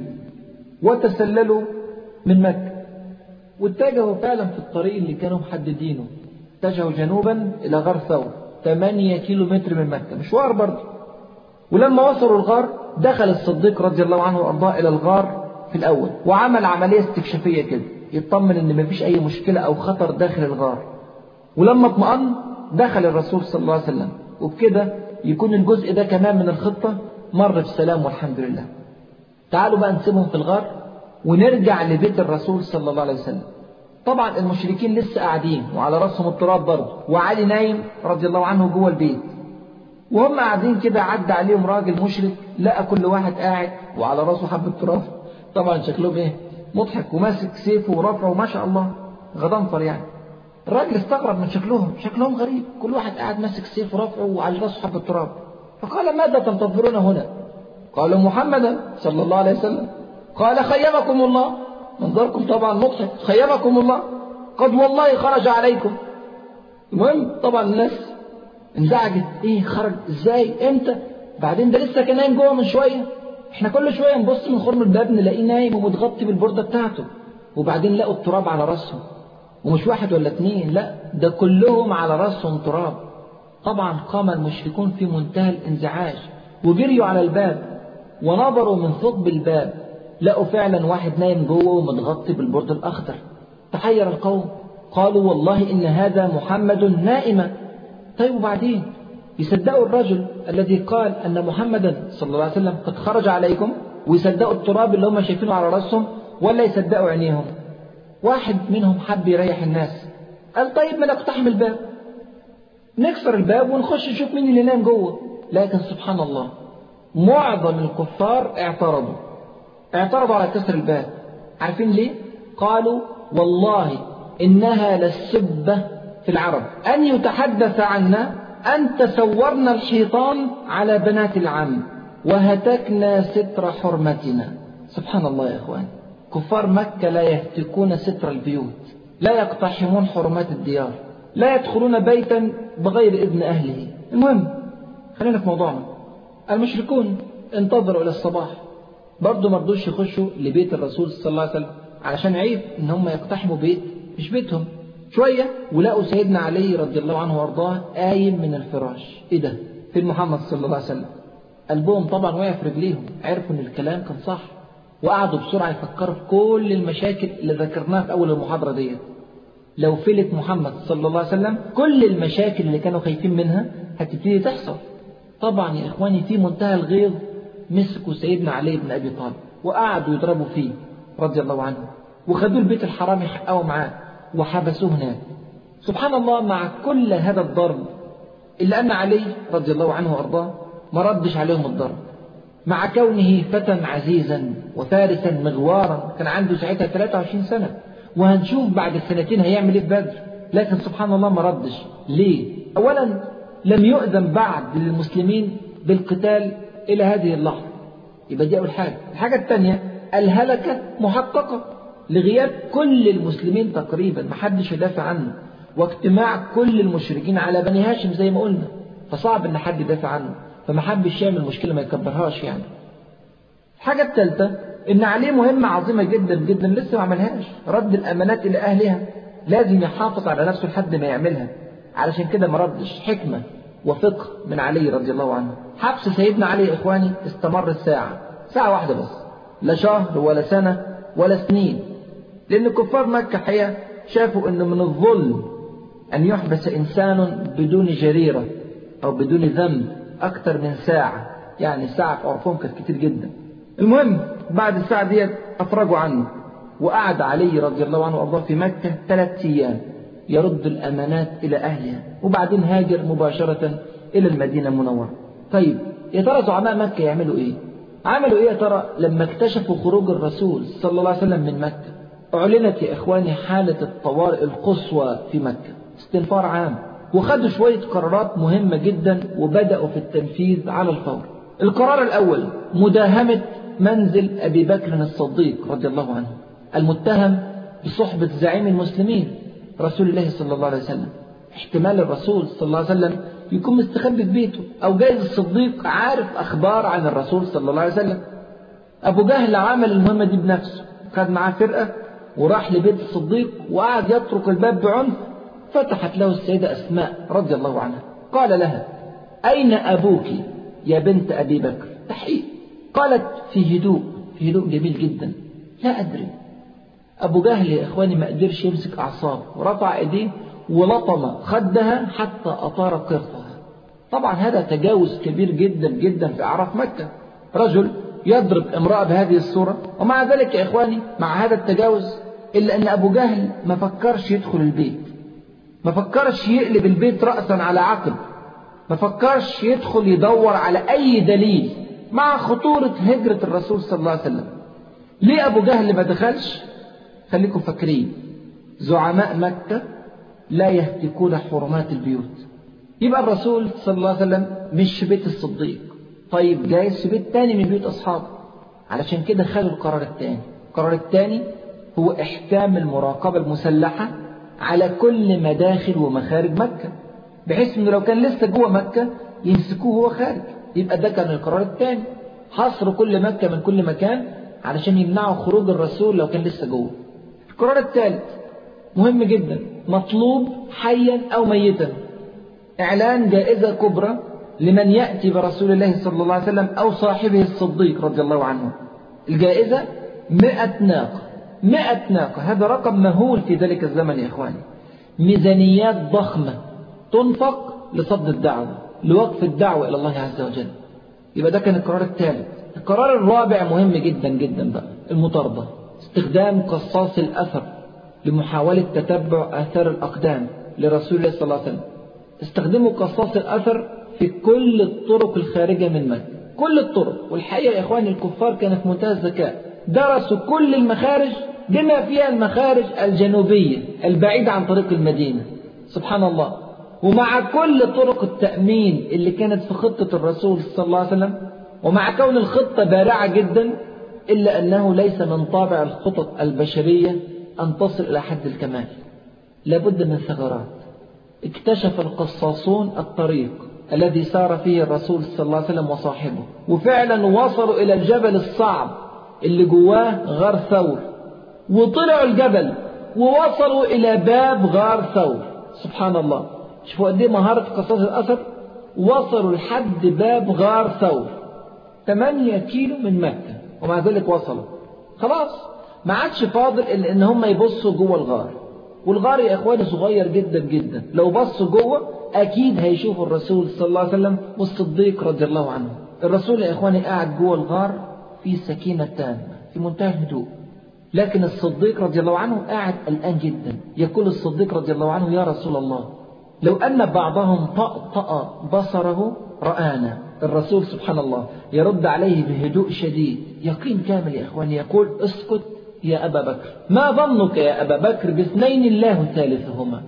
وتسللوا من مكة، واتجهوا فعلا في الطريق اللي كانوا محددينه. اتجهوا جنوبا إلى غار ثور، ثمانية كيلو متر من مكة، مشوار برضه. ولما وصلوا الغار دخل الصديق رضي الله عنه وأرضاه إلى الغار في الأول، وعمل عملية استكشافية كده يطمن إن مفيش أي مشكلة أو خطر داخل الغار. ولما اطمأن دخل الرسول صلى الله عليه وسلم، وبكده يكون الجزء ده كمان من الخطة مر بسلام والحمد لله. تعالوا بقى نسيبهم في الغار ونرجع لبيت الرسول صلى الله عليه وسلم. طبعا المشركين لسه قاعدين وعلى رأسهم التراب برضه، وعلي نايم رضي الله عنه جوه البيت. وهم قاعدين كده عدى عليهم راجل مشرك، لقى كل واحد قاعد وعلى رأسه حبة تراب. طبعا شكلهم ايه؟ مضحك، وماسك سيفه ورافعه ما شاء الله غضنفر يعني. الراجل استغرب من شكلهم، شكلهم غريب، كل واحد قاعد ماسك سيفه ورافعه وعلى رأسه حبة تراب. فقال: ماذا تنتظرون هنا؟ قالوا: محمدا صلى الله عليه وسلم. قال: خيمكم الله. منظركم طبعا مضحك، خيمكم الله، قد والله خرج عليكم. المهم طبعا الناس انزعجت، ايه خرج ازاي امتى؟ بعدين ده لسه كان نايم جوه من شويه، احنا كل شويه نبص من خرم الباب نلاقيه نايم ومتغطي بالبرده بتاعته. وبعدين لقوا التراب على راسهم، ومش واحد ولا اتنين، لا ده كلهم على راسهم تراب. طبعا قام المشركون في منتهى الانزعاج وجريوا على الباب، ونظروا من ثقب الباب لقوا فعلا واحد نايم جوه ومتغطي بالبرد الأخضر. تحير القوم، قالوا: والله إن هذا محمد نائما. طيب وبعدين يصدقوا الرجل الذي قال أن محمدا صلى الله عليه وسلم قد خرج عليكم، ويصدقوا التراب اللي هم شايفينه على رأسهم، ولا يصدقوا عينيهم؟ واحد منهم حب يريح الناس، قال: طيب ما نقتحم الباب، نكسر الباب ونخش نشوف مين اللي نام جوه. لكن سبحان الله معظم الكفار اعترضوا اعترضوا على كسر الباب. عارفين ليه؟ قالوا: والله إنها للسبة في العرب أن يتحدث عنا أن تسورنا الحيطان على بنات العم وهتكنا ستر حرمتنا. سبحان الله يا إخوان، كفار مكة لا يهتكون ستر البيوت، لا يقتحمون حرمات الديار، لا يدخلون بيتا بغير إذن أهله. المهم خلينا في موضوعنا. المشركون انتظروا إلى الصباح، برضو مرضوش يخشوا لبيت الرسول صلى الله عليه وسلم علشان عيب إن هم يقتحموا بيت مش بيتهم. شوية ولقوا سيدنا علي رضي الله عنه وارضاه قايم من الفراش. إيه ده؟ في محمد صلى الله عليه وسلم. قلبهم طبعا وقع في رجليهم، عرفوا إن الكلام كان صح، وقعدوا بسرعة يفكروا في كل المشاكل اللي ذكرناها في أول المحاضرة ديت. لو فلت محمد صلى الله عليه وسلم كل المشاكل اللي كانوا خايفين منها هتبتدي تحصل. طبعا يا إخواني في منتهى الغيظ مسكوا سيدنا علي بن أبي طالب وقعدوا يضربوا فيه رضي الله عنه، وخدوه البيت الحرام يحققوا معاه وحبسوه هناك. سبحان الله، مع كل هذا الضرب إلا أن علي رضي الله عنه وأرضاه ما ردش عليهم الضرب، مع كونه فتى عزيزا وفارسا مغوارا، كان عنده ساعتها ثلاثة وعشرين سنة، وهنشوف بعد السنتين هيعمل ايه في بدر. لكن سبحان الله ما ردش. ليه؟ أولا لم يؤذن بعد للمسلمين بالقتال إلى هذه اللحظة، يبقى دي أول حاجة. الحاجة الثانية الهلكة محققة لغياب كل المسلمين تقريبا، محدش يدافع عنه، واجتماع كل المشركين على بني هاشم زي ما قلنا، فصعب ان حد يدافع عنه، فما حبش يعمل مشكلة ما يكبرهاش يعني. الحاجة الثالثة ان عليه مهمة عظيمة جدا جدا لسه ما عملهاش، رد الامانات الى اهلها، لازم يحافظ على نفسه لحد ما يعملها، علشان كده ما ردش. حكمة وفقه من علي رضي الله عنه. حبس سيدنا علي يا اخواني استمر ساعة، ساعة واحدة بس، لا شهر ولا سنة ولا سنين، لأن كفار مكة حقيقة شافوا أنه من الظلم أن يحبس إنسان بدون جريرة أو بدون ذنب أكثر من ساعة، يعني ساعة في عرفهم كانت كتير جدا. المهم بعد الساعة دي أفرجوا عنه، وقعد علي رضي الله عنه وأرضاه في مكة ثلاثة أيام يرد الأمانات إلى أهلها، وبعدين هاجر مباشرة إلى المدينة المنورة. طيب يا ترى زعماء مكة يعملوا إيه؟ عملوا إيه يا ترى لما اكتشفوا خروج الرسول صلى الله عليه وسلم من مكة؟ أعلنت يا إخواني حالة الطوارئ القصوى في مكة، استنفار عام، وخدوا شوية قرارات مهمة جدا وبدأوا في التنفيذ على الفور. القرار الأول مداهمة منزل أبي بكر الصديق رضي الله عنه، المتهم بصحبة زعيم المسلمين رسول الله صلى الله عليه وسلم. احتمال الرسول صلى الله عليه وسلم يكون مستخبي في بيته، أو جايز الصديق عارف أخبار عن الرسول صلى الله عليه وسلم. أبو جهل عمل المهمة دي بنفسه، خد معاه فرقة وراح لبيت الصديق وقعد يطرق الباب بعنف. فتحت له السيدة أسماء رضي الله عنها، قال لها: أين أبوك يا بنت أبي بكر؟ تحقيق. قالت في هدوء، في هدوء جميل جدا: لا أدري. أبو جهل يا إخواني ما قدرش يمسك أعصابه، ورفع إيديه ولطم خدها حتى أطار قرطها. طبعا هذا تجاوز كبير جدا جدا في أعراف مكة، رجل يضرب امرأة بهذه الصورة. ومع ذلك يا إخواني مع هذا التجاوز إلا أن أبو جهل ما فكرش يدخل البيت، ما فكرش يقلب البيت رأسا على عقب، ما فكرش يدخل يدور على أي دليل مع خطورة هجرة الرسول صلى الله عليه وسلم. ليه أبو جهل ما دخلش؟ خليكم فاكرين زعماء مكة لا يهتكون حرمات البيوت. يبقى الرسول صلى الله عليه وسلم مش في بيت الصديق، طيب جايز في بيت تاني من بيوت أصحابه، علشان كده خدوا القرار الثاني. القرار الثاني هو إحكام المراقبة المسلحة على كل مداخل ومخارج مكة، بحيث إنه لو كان لسه جوه مكة يمسكوه وهو خارج. يبقى ده كان القرار الثاني، حصر كل مكة من كل مكان علشان يمنعوا خروج الرسول لو كان لسه جوه. القرار الثالث مهم جدا، مطلوب حيا أو ميتا، إعلان جائزة كبرى لمن يأتي برسول الله صلى الله عليه وسلم أو صاحبه الصديق رضي الله عنه. الجائزة مئة ناقة، مئة ناقة، هذا رقم مهول في ذلك الزمن يا إخواني. ميزانيات ضخمة تنفق لصد الدعوة، لوقف الدعوة إلى الله عز وجل. يبقى ده كان القرار الثالث. القرار الرابع مهم جدا جدا بقى، المطاردة، استخدام قصاص الأثر لمحاولة تتبع آثار الأقدام لرسول الله صلى الله عليه وسلم. استخدموا قصاص الأثر في كل الطرق الخارجة من مكة، كل الطرق. والحقيقة يا إخواني الكفار كانوا في منتهى الذكاء، درسوا كل المخارج بما فيها المخارج الجنوبية البعيدة عن طريق المدينة، سبحان الله. ومع كل طرق التأمين اللي كانت في خطة الرسول صلى الله عليه وسلم، ومع كون الخطة بارعة جدا، إلا أنه ليس من طابع الخطط البشرية أن تصل إلى حد الكمال، لابد من ثغرات. اكتشف القصاصون الطريق الذي سار فيه الرسول صلى الله عليه وسلم وصاحبه، وفعلا وصلوا إلى الجبل الصعب اللي جواه غار ثور، وطلعوا الجبل ووصلوا إلى باب غار ثور. سبحان الله، شوفوا قد ايه مهارة قصاص الأثر. وصلوا لحد باب غار ثور، ثمانية كيلو من مكة، ومع ذلك وصلوا. خلاص ما عادش فاضل إلا إن هم يبصوا جوه الغار، والغار يا إخواني صغير جدا جدا، لو بصوا جوه أكيد هيشوفوا الرسول صلى الله عليه وسلم والصديق رضي الله عنه. الرسول يا إخواني قاعد جوه الغار في سكينة تامة في منتهى الهدوء، لكن الصديق رضي الله عنه قاعد قلقان جدا. يقول الصديق رضي الله عنه: يا رسول الله، لو أن بعضهم طأطأ بصره رآنا. الرسول سبحان الله يرد عليه بهدوء شديد، يقين كامل يا إخواني، يقول: اسكت يا أبا بكر، ما ظنك يا أبا بكر باثنين الله ثالثهما.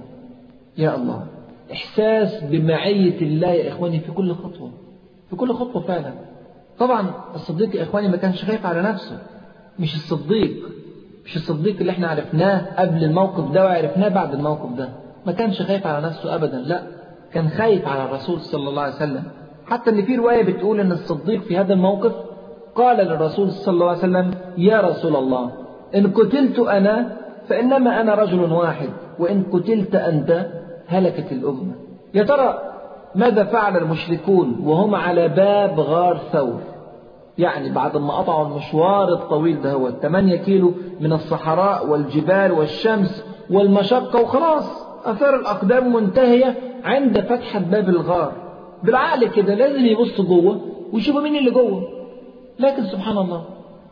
يا الله، إحساس بمعية الله يا إخواني في كل خطوة، في كل خطوة فعلا. طبعا الصديق يا إخواني ما كانش خايف على نفسه، مش الصديق مش الصديق اللي احنا عرفناه قبل الموقف ده وعرفناه بعد الموقف ده، ما كانش خايف على نفسه أبدا، لا، كان خايف على الرسول صلى الله عليه وسلم. حتى ان في رواية بتقول ان الصديق في هذا الموقف قال للرسول صلى الله عليه وسلم: يا رسول الله، إن قتلت أنا فإنما أنا رجل واحد، وإن قتلت أنت هلكت الأمة. يا ترى ماذا فعل المشركون وهم على باب غار ثور؟ يعني بعد ما قطعوا المشوار الطويل ده، هو ثمانية كيلو من الصحراء والجبال والشمس والمشقة، وخلاص أثار الأقدام منتهية عند فتحة باب الغار. بالعقل كده لازم يبصوا جوه ويشوفوا مين اللي جوه، لكن سبحان الله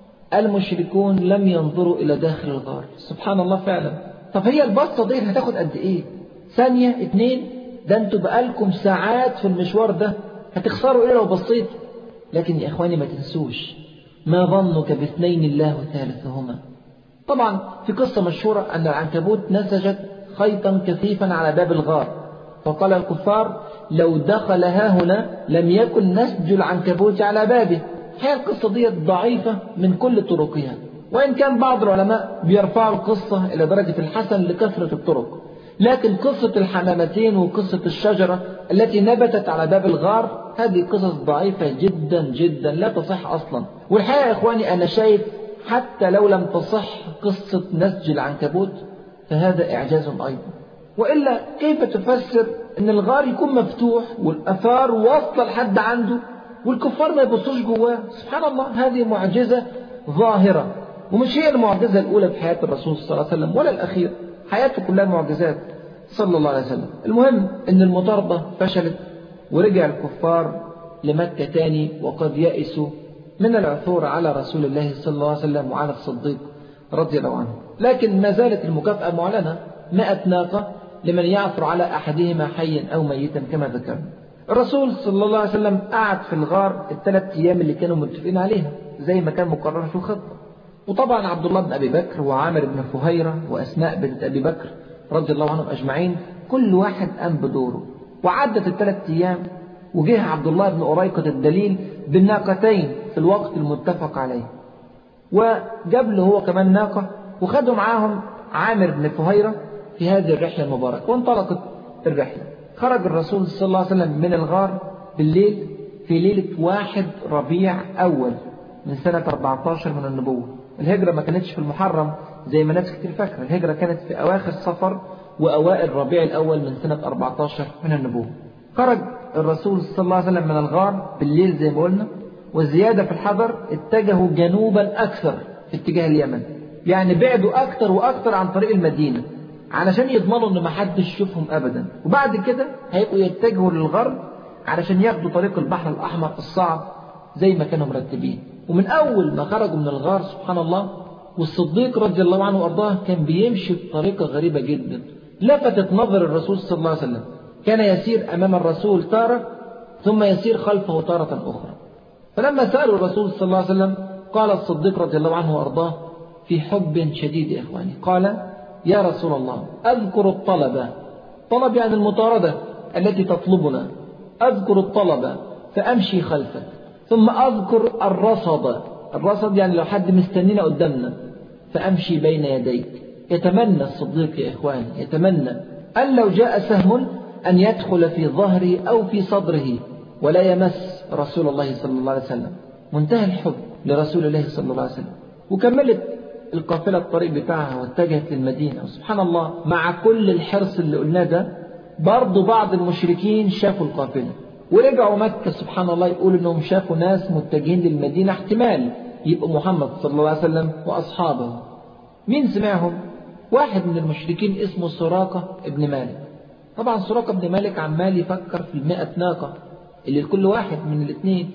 المشركون لم ينظروا إلى داخل الغار. سبحان الله فعلا. طب هي البصة دي هتاخد قد إيه؟ ثانية اتنين؟ ده انتوا بقالكم ساعات في المشوار ده، هتخسروا إيه لو بصيت؟ لكن يا إخواني ما تنسوش: ما ظنك باثنين الله ثالثهما. طبعا في قصة مشهورة أن العنكبوت نسجت خيطا كثيفا على باب الغار، فقال الكفار: لو دخل ها هنا لم يكن نسج العنكبوت على بابه. هي القصة دي ضعيفة من كل طرقها، وإن كان بعض العلماء بيرفعوا القصة إلى درجة الحسن لكثرة الطرق، لكن قصة الحمامتين وقصة الشجرة التي نبتت على باب الغار هذه قصص ضعيفة جدا جدا لا تصح أصلا. والحقيقة يا إخواني أنا شايف حتى لو لم تصح قصة نسج العنكبوت فهذا إعجاز أيضا، وإلا كيف تفسر أن الغار يكون مفتوح والأثار واصلة لحد عنده والكفار ما يبصوش جواه؟ سبحان الله، هذه معجزة ظاهرة، ومش هي المعجزة الأولى في حياة الرسول صلى الله عليه وسلم ولا الأخير، حياته كلها معجزات صلى الله عليه وسلم. المهم أن المطاردة فشلت ورجع الكفار لمكة تاني وقد يأسوا من العثور على رسول الله صلى الله عليه وسلم وعلى الصديق رضي الله عنه. لكن ما زالت المكافأة معلنة: مئة ناقة لمن يعثر على أحدهما حيا أو ميتا كما ذكرنا. الرسول صلى الله عليه وسلم قعد في الغار الثلاث أيام اللي كانوا متفقين عليها زي ما كان مقرر في الخطة. وطبعا عبد الله بن أبي بكر وعامر بن فهيرة وأسماء بنت أبي بكر رضي الله عنهم أجمعين كل واحد قام بدوره. وعدت الثلاث أيام وجه عبد الله بن أريقة الدليل بالناقتين في الوقت المتفق عليه، وجاب له هو كمان ناقة وخدوا معاهم عامر بن فهيرة في هذه الرحلة المباركة. وانطلقت الرحلة. خرج الرسول صلى الله عليه وسلم من الغار بالليل في ليلة واحد ربيع أول من سنة أربعة عشر من النبوة. الهجرة ما كانتش في المحرم زي ما ناس كتير فاكرة، الهجرة كانت في أواخر صفر وأوائل ربيع الأول من سنة أربعة عشر من النبوة. خرج الرسول صلى الله عليه وسلم من الغار بالليل زي ما قلنا، والزيادة في الحذر اتجهوا جنوبا أكثر في اتجاه اليمن، يعني بعدوا أكثر وأكثر عن طريق المدينة علشان يضمنوا ان ما حدش يشوفهم ابدا. وبعد كده هيبقوا يتجهوا للغرب علشان ياخدوا طريق البحر الاحمر الصعب زي ما كانوا مرتبين. ومن اول ما خرجوا من الغار سبحان الله والصديق رضي الله عنه وارضاه كان بيمشي بطريقه غريبه جدا لفتت نظر الرسول صلى الله عليه وسلم. كان يسير امام الرسول تاره ثم يسير خلفه تاره اخرى. فلما سالوا الرسول صلى الله عليه وسلم قال الصديق رضي الله عنه وارضاه في حب شديد يا اخواني، قال: يا رسول الله، أذكر الطلبة، طلب يعني المطاردة التي تطلبنا، أذكر الطلبة فأمشي خلفك، ثم أذكر الرصد، الرصد يعني لو حد مستنينا قدامنا، فأمشي بين يديك. يتمنى الصديق يا إخواني، يتمنى أن لو جاء سهم أن يدخل في ظهره أو في صدره ولا يمس رسول الله صلى الله عليه وسلم. منتهى الحب لرسول الله صلى الله عليه وسلم. وكملت القافلة الطريق بتاعها واتجهت للمدينة. وسبحان الله مع كل الحرص اللي قلناه ده برضو بعض المشركين شافوا القافلة ورجعوا مكة. سبحان الله يقول انهم شافوا ناس متجهين للمدينة، احتمال يبقوا محمد صلى الله عليه وسلم واصحابه. مين سمعهم؟ واحد من المشركين اسمه سراقة ابن مالك. طبعا سراقة ابن مالك عمال يفكر في المئة ناقة اللي لكل واحد من الاثنين،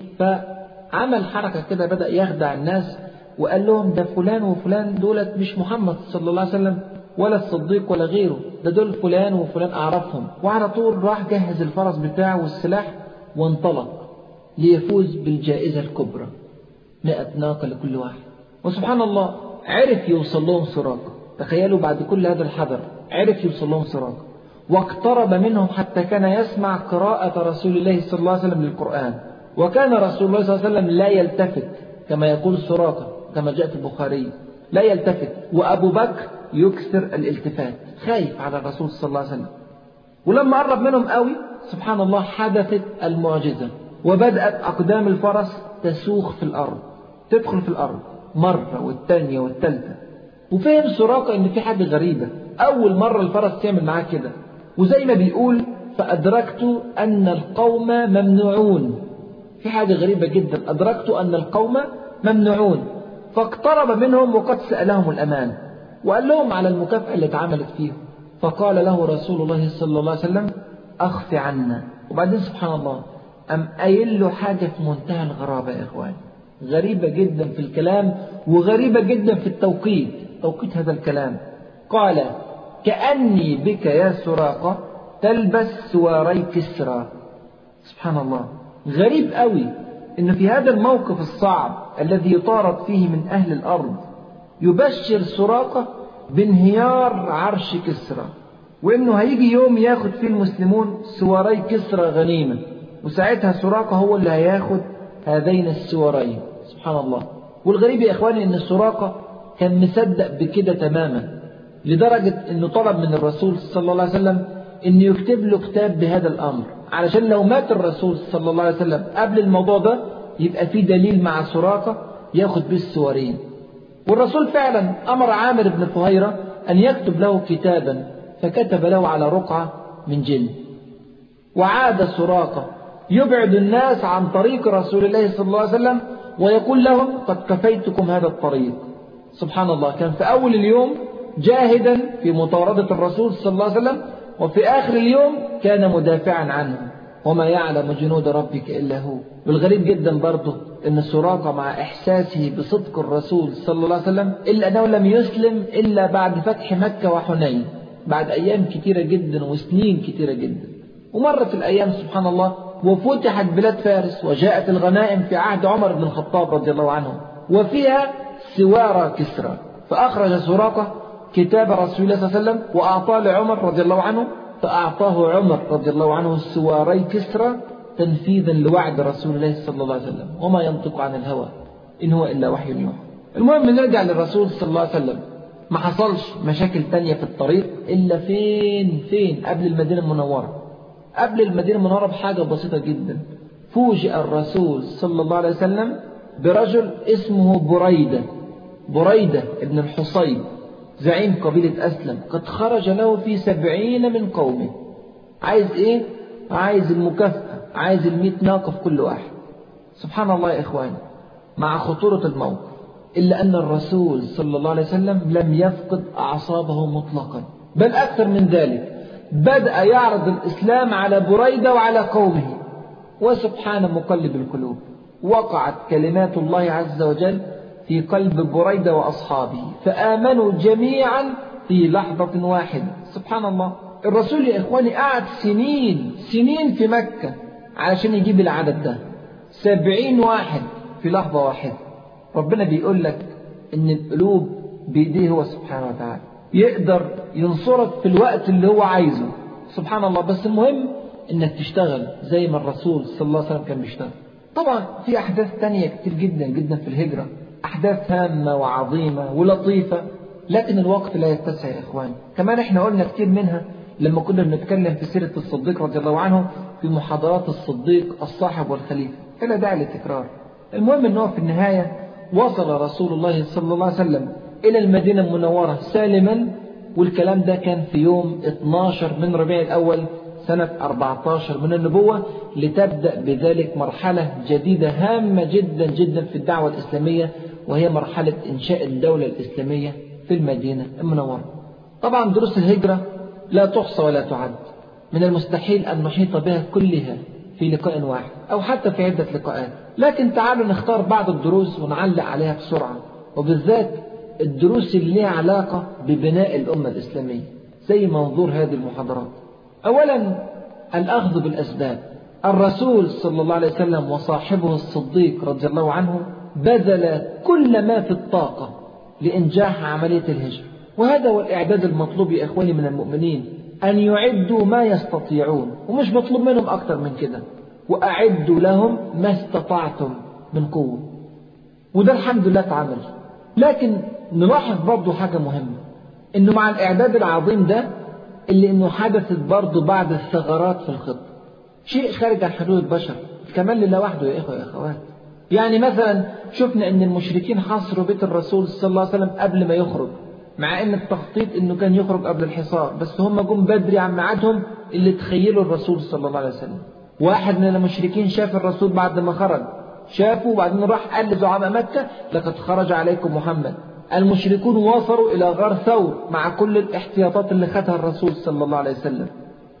فعمل حركة كده بدأ يخدع الناس وقال لهم ده فلان وفلان دولت مش محمد صلى الله عليه وسلم ولا الصديق ولا غيره، ده دول فلان وفلان أعرفهم. وعلى طول راح جهز الفرس بتاعه والسلاح وانطلق ليفوز بالجائزة الكبرى، مئة ناقة لكل واحد. وسبحان الله عرف يوصل لهم سراقة. تخيلوا بعد كل هذا الحذر عرف يوصل لهم سراقة، واقترب منهم حتى كان يسمع قراءة رسول الله صلى الله عليه وسلم للقرآن. وكان رسول الله صلى الله عليه وسلم لا يلتفت كما يقول سراقة كما جاء في البخاري، لا يلتفت. وأبو بكر يكثر الالتفات، خايف على الرسول صلى الله عليه وسلم. ولما قرب منهم قوي سبحان الله حدثت المعجزة، وبدأت أقدام الفرس تسوخ في الأرض، تدخل في الأرض مرة والثانية والثالثة. وفهم سراقة إن في حاجة غريبة، أول مرة الفرس تعمل معاه كده. وزي ما بيقول فأدركت أن القوم ممنوعون، في حاجة غريبة جدا، أدركت أن القوم ممنوعون. فاقترب منهم وقد سألهم الأمان وقال لهم على المكافأة اللي اتعملت فيهم. فقال له رسول الله صلى الله عليه وسلم أخف عنا. وبعدين سبحان الله أم قايل له حاجة في منتهى الغرابة يا إخوان، غريبة جدا في الكلام وغريبة جدا في التوقيت، توقيت هذا الكلام. قال كأني بك يا سراقة تلبس سواري كسرى. سبحان الله غريب قوي إنه في هذا الموقف الصعب الذي يطارد فيه من أهل الأرض يبشر سراقة بانهيار عرش كسرى، وإنه هيجي يوم ياخد فيه المسلمون سواري كسرى غنيمة، وساعتها سراقة هو اللي هياخد هذين السوارين. سبحان الله. والغريب يا إخواني إن سراقة كان مصدق بكده تماما، لدرجة إنه طلب من الرسول صلى الله عليه وسلم إنه يكتب له كتاب بهذا الأمر، علشان لو مات الرسول صلى الله عليه وسلم قبل الموضوع ده يبقى في دليل مع سراقة ياخد به السوارين. والرسول فعلا أمر عامر بن فهيرة أن يكتب له كتابا، فكتب له على رقعة من جلد. وعاد سراقة يبعد الناس عن طريق رسول الله صلى الله عليه وسلم ويقول لهم قد كفيتكم هذا الطريق. سبحان الله كان في أول اليوم جاهدا في مطاردة الرسول صلى الله عليه وسلم، وفي آخر اليوم كان مدافعا عنه، وما يعلم جنود ربك إلا هو. والغريب جدا برضه أن سراقة مع إحساسه بصدق الرسول صلى الله عليه وسلم إلا أنه لم يسلم إلا بعد فتح مكة وحنين، بعد أيام كتيرة جدا وسنين كتيرة جدا. ومرت الأيام سبحان الله وفتحت بلاد فارس، وجاءت الغنائم في عهد عمر بن الخطاب رضي الله عنه، وفيها سوارى كسرى. فأخرج سراقة كتاب رسول الله صلى الله عليه وسلم وأعطاه لعمر رضي الله عنه، فأعطاه عمر رضي الله عنه السواري كسرى تنفيذا لوعد رسول الله صلى الله عليه وسلم، وما ينطق عن الهوى إن هو إلا وحي يوحى. المهم نرجع للرسول صلى الله عليه وسلم. ما حصلش مشاكل تانية في الطريق إلا فين فين قبل المدينة المنورة. قبل المدينة المنورة بحاجة بسيطة جدا، فوجئ الرسول صلى الله عليه وسلم برجل اسمه بريدة، بريدة ابن الحصيب زعيم قبيلة أسلم، قد خرج له في سبعين من قومه. عايز إيه؟ عايز المكافأة، عايز المئة ناقة في كل واحد. سبحان الله يا إخواني، مع خطورة الموقف إلا أن الرسول صلى الله عليه وسلم لم يفقد أعصابه مطلقا، بل أكثر من ذلك بدأ يعرض الإسلام على بريدة وعلى قومه. وسبحان مقلب القلوب، وقعت كلمات الله عز وجل في قلب بريدة وأصحابه فآمنوا جميعا في لحظة واحدة. سبحان الله. الرسول يا إخواني قعد سنين سنين في مكة علشان يجيب العدد ده، سبعين واحد في لحظة واحدة. ربنا بيقول لك إن القلوب بيديه هو سبحانه وتعالى، يقدر ينصرك في الوقت اللي هو عايزه. سبحان الله. بس المهم إنك تشتغل زي ما الرسول صلى الله عليه وسلم كان بيشتغل. طبعا في أحداث تانية كتير جدا جدا في الهجرة، أحداث هامة وعظيمة ولطيفة، لكن الوقت لا يتسع يا إخواني. كمان إحنا قلنا كتير منها لما كنا بنتكلم في سيرة الصديق رضي الله عنه في محاضرات الصديق الصاحب والخليفة، فلا داعي للتكرار. المهم أنه في النهاية وصل رسول الله صلى الله عليه وسلم إلى المدينة المنورة سالما، والكلام ده كان في يوم اثناشر من ربيع الأول سنة أربعة عشر من النبوة، لتبدأ بذلك مرحلة جديدة هامة جدا جدا في الدعوة الإسلامية، وهي مرحلة إنشاء الدولة الإسلامية في المدينة المنورة. طبعا دروس الهجرة لا تحصى ولا تعد، من المستحيل أن نحيط بها كلها في لقاء واحد أو حتى في عدة لقاءات، لكن تعالوا نختار بعض الدروس ونعلق عليها بسرعة، وبالذات الدروس اللي لها علاقة ببناء الأمة الإسلامية زي منظور هذه المحاضرات. أولا الأخذ بالأسباب. الرسول صلى الله عليه وسلم وصاحبه الصديق رضي الله عنه بذل كل ما في الطاقة لإنجاح عملية الهجرة، وهذا هو الإعداد المطلوب يا إخواني من المؤمنين، أن يعدوا ما يستطيعون، ومش مطلوب منهم أكتر من كده، وأعدوا لهم ما استطعتم من قوة، وده الحمد لله تعمل. لكن نلاحظ برضو حاجة مهمة، إنه مع الإعداد العظيم ده اللي إنه حدثت برضو بعض الثغرات في الخطة، شيء خارج عن حدود البشر، كمان لله وحده يا إخوة يا أخوات. يعني مثلا شفنا إن المشركين حاصروا بيت الرسول صلى الله عليه وسلم قبل ما يخرج، مع إن التخطيط إنه كان يخرج قبل الحصار، بس هم جم بدري عن ميعادهم اللي تخيلوا الرسول صلى الله عليه وسلم. واحد من المشركين شاف الرسول بعد ما خرج، شافه وبعدين راح قال لزعماء مكة لقد خرج عليكم محمد. المشركون وصلوا إلى غار ثور مع كل الاحتياطات اللي خدها الرسول صلى الله عليه وسلم.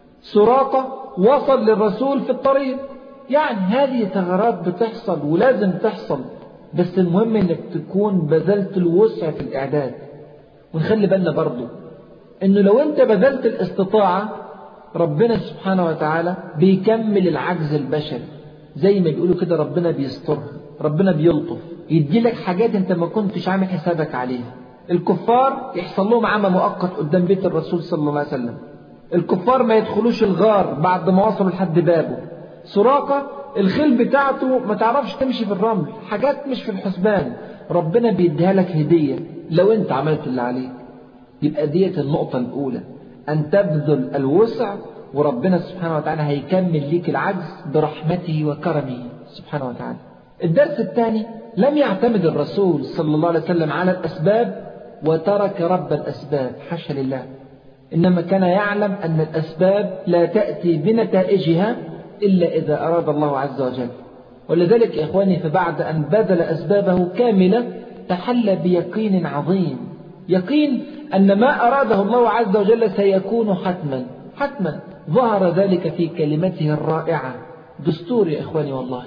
سراقة وصل للرسول في الطريق. يعني هذه ثغرات بتحصل ولازم تحصل، بس المهم انك تكون بذلت الوسع في الإعداد. ونخلي بالنا برضو انه لو انت بذلت الاستطاعة، ربنا سبحانه وتعالى بيكمل العجز البشري، زي ما بيقولوا كده ربنا بيسترها، ربنا بيلطف، يدي لك حاجات انت ما كنتش عامل حسابك عليها. الكفار يحصل لهم عمى مؤقت قدام بيت الرسول صلى الله عليه وسلم، الكفار ما يدخلوش الغار بعد ما وصلوا لحد بابه. سراقة الخيل بتاعته ما تعرفش تمشي في الرمل، حاجات مش في الحسبان، ربنا بيديها لك هدية لو انت عملت اللي عليك. يبقى ديت النقطة الأولى، أن تبذل الوسع، وربنا سبحانه وتعالى هيكمل ليك العجز برحمته وكرمه سبحانه وتعالى. الدرس الثاني، لم يعتمد الرسول صلى الله عليه وسلم على الأسباب وترك رب الأسباب، حاشا لله، إنما كان يعلم أن الأسباب لا تأتي بنتائجها إلا إذا أراد الله عز وجل. ولذلك يا إخواني فبعد أن بذل أسبابه كاملة تحلى بيقين عظيم، يقين أن ما أراده الله عز وجل سيكون حتما حتما. ظهر ذلك في كلمته الرائعة، دستور يا إخواني والله،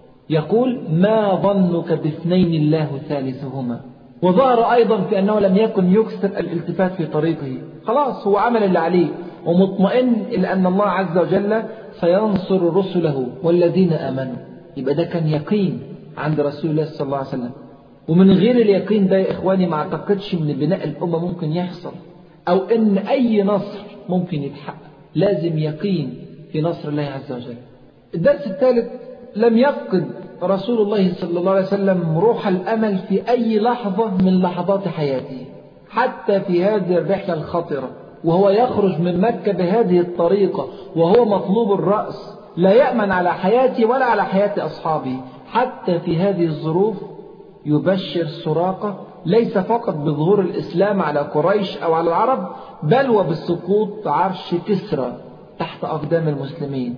يقول ما ظنك باثنين الله ثالثهما. وظهر أيضا في أنه لم يكن يكثر الالتفات في طريقه، خلاص هو عمل اللي عليه ومطمئن إلى أن الله عز وجل سينصر رسله والذين آمنوا. يبقى ده كان يقين عند رسول الله صلى الله عليه وسلم. ومن غير اليقين ده يا إخواني ما أعتقدش أن بناء الأمة ممكن يحصل، أو أن أي نصر ممكن يتحقق. لازم يقين في نصر الله عز وجل. الدرس الثالث، لم يفقد رسول الله صلى الله عليه وسلم روح الأمل في أي لحظة من لحظات حياته، حتى في هذه الرحلة الخطرة وهو يخرج من مكة بهذه الطريقة وهو مطلوب الرأس، لا يأمن على حياته ولا على حياة أصحابه. حتى في هذه الظروف يبشر سراقة ليس فقط بظهور الإسلام على قريش أو على العرب، بل وبسقوط عرش كسرى تحت أقدام المسلمين،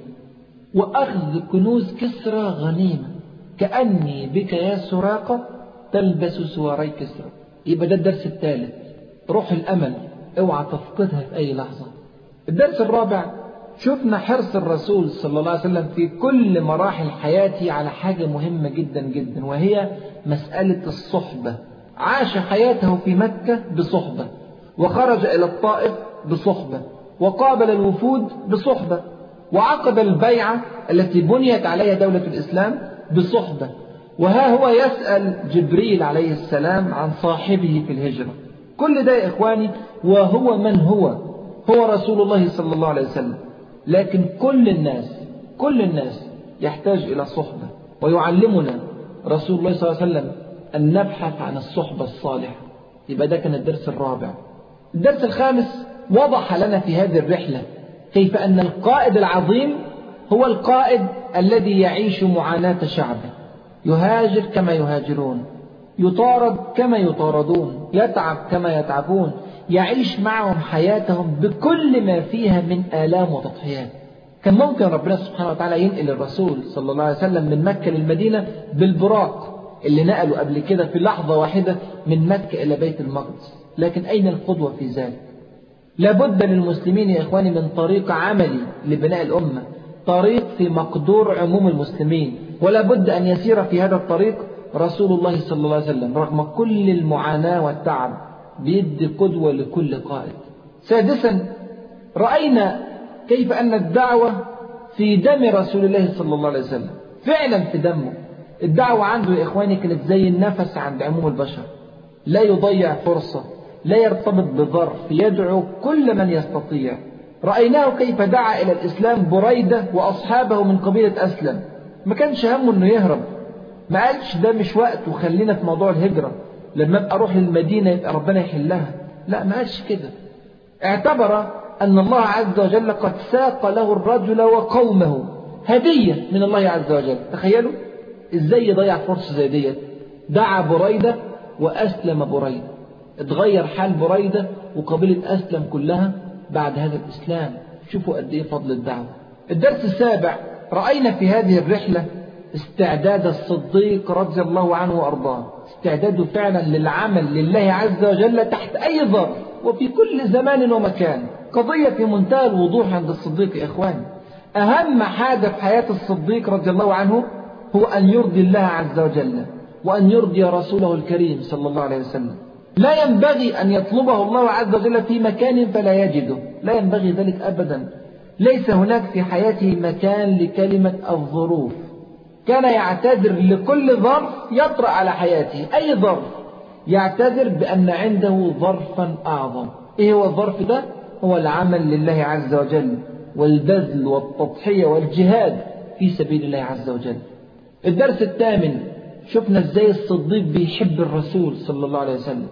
وأخذ كنوز كسرى غنيمة. كأني بك يا سراقة تلبس سواري كسرى. يبقى ده الدرس الثالث، روح الأمل اوعى تفقدها في أي لحظة. الدرس الرابع، شفنا حرص الرسول صلى الله عليه وسلم في كل مراحل حياته على حاجة مهمة جدا جدا، وهي مسألة الصحبة. عاش حياته في مكة بصحبة، وخرج إلى الطائف بصحبة، وقابل الوفود بصحبة، وعقد البيعة التي بنيت عليها دولة الإسلام بصحبة. وها هو يسأل جبريل عليه السلام عن صاحبه في الهجرة. كل ده يا إخواني وهو من هو هو رسول الله صلى الله عليه وسلم. لكن كل الناس كل الناس يحتاج إلى صحبة، ويعلمنا رسول الله صلى الله عليه وسلم أن نبحث عن الصحبة الصالحة. يبقى ده كان الدرس الرابع. الدرس الخامس، وضح لنا في هذه الرحلة كيف أن القائد العظيم هو القائد الذي يعيش معاناة شعبه، يهاجر كما يهاجرون، يطارد كما يطاردون، يتعب كما يتعبون، يعيش معهم حياتهم بكل ما فيها من آلام وتضحيات. كان ممكن ربنا سبحانه وتعالى ينقل الرسول صلى الله عليه وسلم من مكة للمدينة بالبراق اللي نقلوا قبل كده في لحظة واحدة من مكة إلى بيت المقدس، لكن أين القدوة في ذلك؟ لابد للمسلمين يا إخواني من طريق عملي لبناء الأمة، طريق في مقدور عموم المسلمين، ولا بد أن يسير في هذا الطريق رسول الله صلى الله عليه وسلم رغم كل المعاناة والتعب، بيدي قدوة لكل قائد. سادسا، رأينا كيف أن الدعوة في دم رسول الله صلى الله عليه وسلم، فعلا في دمه. الدعوة عنده يا إخواني كانت زي النفس عند عموم البشر، لا يضيع فرصة، لا يرتبط بظرف، يدعو كل من يستطيع. رأيناه كيف دعا إلى الإسلام بريدة وأصحابه من قبيلة أسلم، ما كانش همه أنه يهرب، ما قالش ده مش وقت وخلينا في موضوع الهجرة، لما أبقى أروح للمدينة يبقى ربنا يحلها، لا ما قالش كده. اعتبر أن الله عز وجل قد ساق له الرجل وقومه هدية من الله عز وجل. تخيلوا إزاي يضيع فرصة زي ديت. دعا بريدة وأسلم بريدة، اتغير حال بريدة وقبيلة أسلم كلها بعد هذا الإسلام. شوفوا قد إيه فضل الدعوة. الدرس السابع، رأينا في هذه الرحلة استعداد الصديق رضي الله عنه وأرضاه، استعداده فعلا للعمل لله عز وجل تحت أي ظرف وفي كل زمان ومكان. قضية في منتهى الوضوح عند الصديق يا إخواني. أهم حاجة في حياة الصديق رضي الله عنه هو أن يرضي الله عز وجل وأن يرضي رسوله الكريم صلى الله عليه وسلم. لا ينبغي أن يطلبه الله عز وجل في مكان فلا يجده، لا ينبغي ذلك أبدا. ليس هناك في حياته مكان لكلمة الظروف. كان يعتذر لكل ظرف يطرأ على حياته، أي ظرف يعتذر بأن عنده ظرفا أعظم. إيه هو الظرف ده؟ هو العمل لله عز وجل والبذل والتضحية والجهاد في سبيل الله عز وجل. الدرس الثامن، شفنا ازاي الصديق بيحب الرسول صلى الله عليه وسلم.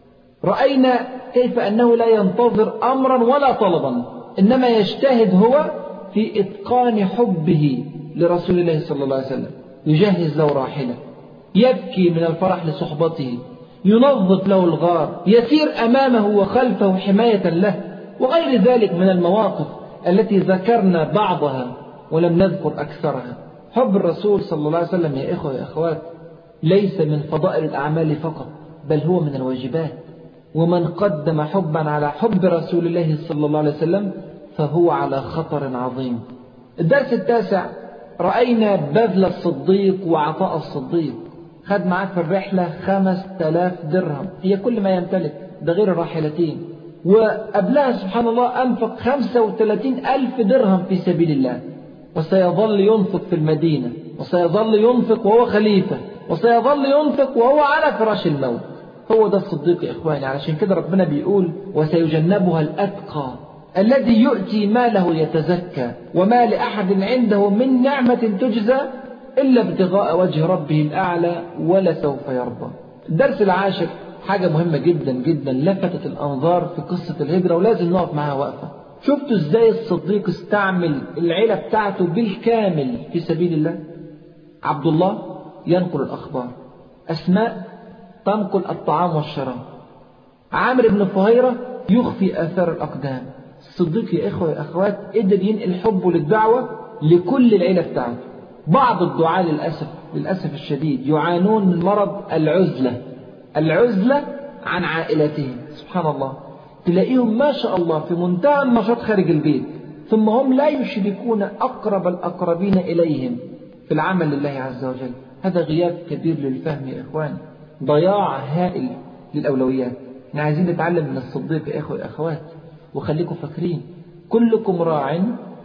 رأينا كيف أنه لا ينتظر أمرا ولا طلبا، إنما يجتهد هو في إتقان حبه لرسول الله صلى الله عليه وسلم. يجهز له راحلة، يبكي من الفرح لصحبته، ينظف له الغار، يسير أمامه وخلفه حماية له، وغير ذلك من المواقف التي ذكرنا بعضها ولم نذكر أكثرها. حب الرسول صلى الله عليه وسلم يا إخوة يا أخوات ليس من فضائل الأعمال فقط، بل هو من الواجبات. ومن قدم حبا على حب رسول الله صلى الله عليه وسلم فهو على خطر عظيم. الدرس التاسع، رأينا بذل الصديق وعطاء الصديق. خد معاه في الرحلة خمس تلاف درهم، هي كل ما يمتلك، ده غير الراحلتين. وقبلها سبحان الله أنفق خمسة وثلاثين ألف درهم في سبيل الله، وسيظل ينفق في المدينة، وسيظل ينفق وهو خليفة، وسيظل ينفق وهو على فراش الموت. هو ده الصديق يا إخواني. علشان كده ربنا بيقول وسيجنبها الأتقى الذي يؤتي ماله يتزكى وما لأحد عنده من نعمة تجزى إلا ابتغاء وجه ربه الأعلى ولسوف يرضى. الدرس العاشر، حاجة مهمة جدا جدا لفتت الأنظار في قصة الهجرة ولازم نقف معها وقفة. شفتوا ازاي الصديق استعمل العيلة بتاعته بالكامل في سبيل الله؟ عبد الله ينقل الأخبار، أسماء تنقل الطعام والشراب، عامر بن فهيرة يخفي آثار الأقدام. الصديق يا إخوة يا أخوات قدر ينقل حبه للدعوة لكل العيلة بتاعته. بعض الدعاة للأسف للأسف الشديد يعانون من مرض العزلة، العزلة عن عائلتهم. سبحان الله، تلاقيهم ما شاء الله في منتهى النشاط خارج البيت، ثم هم لا يشركون أقرب الأقربين إليهم في العمل لله عز وجل. هذا غياب كبير للفهم يا إخواني، ضياع هائل للأولويات. احنا عايزين نتعلم من الصديق يا إخوة يا أخوات. وخليكم فاكرين كلكم راع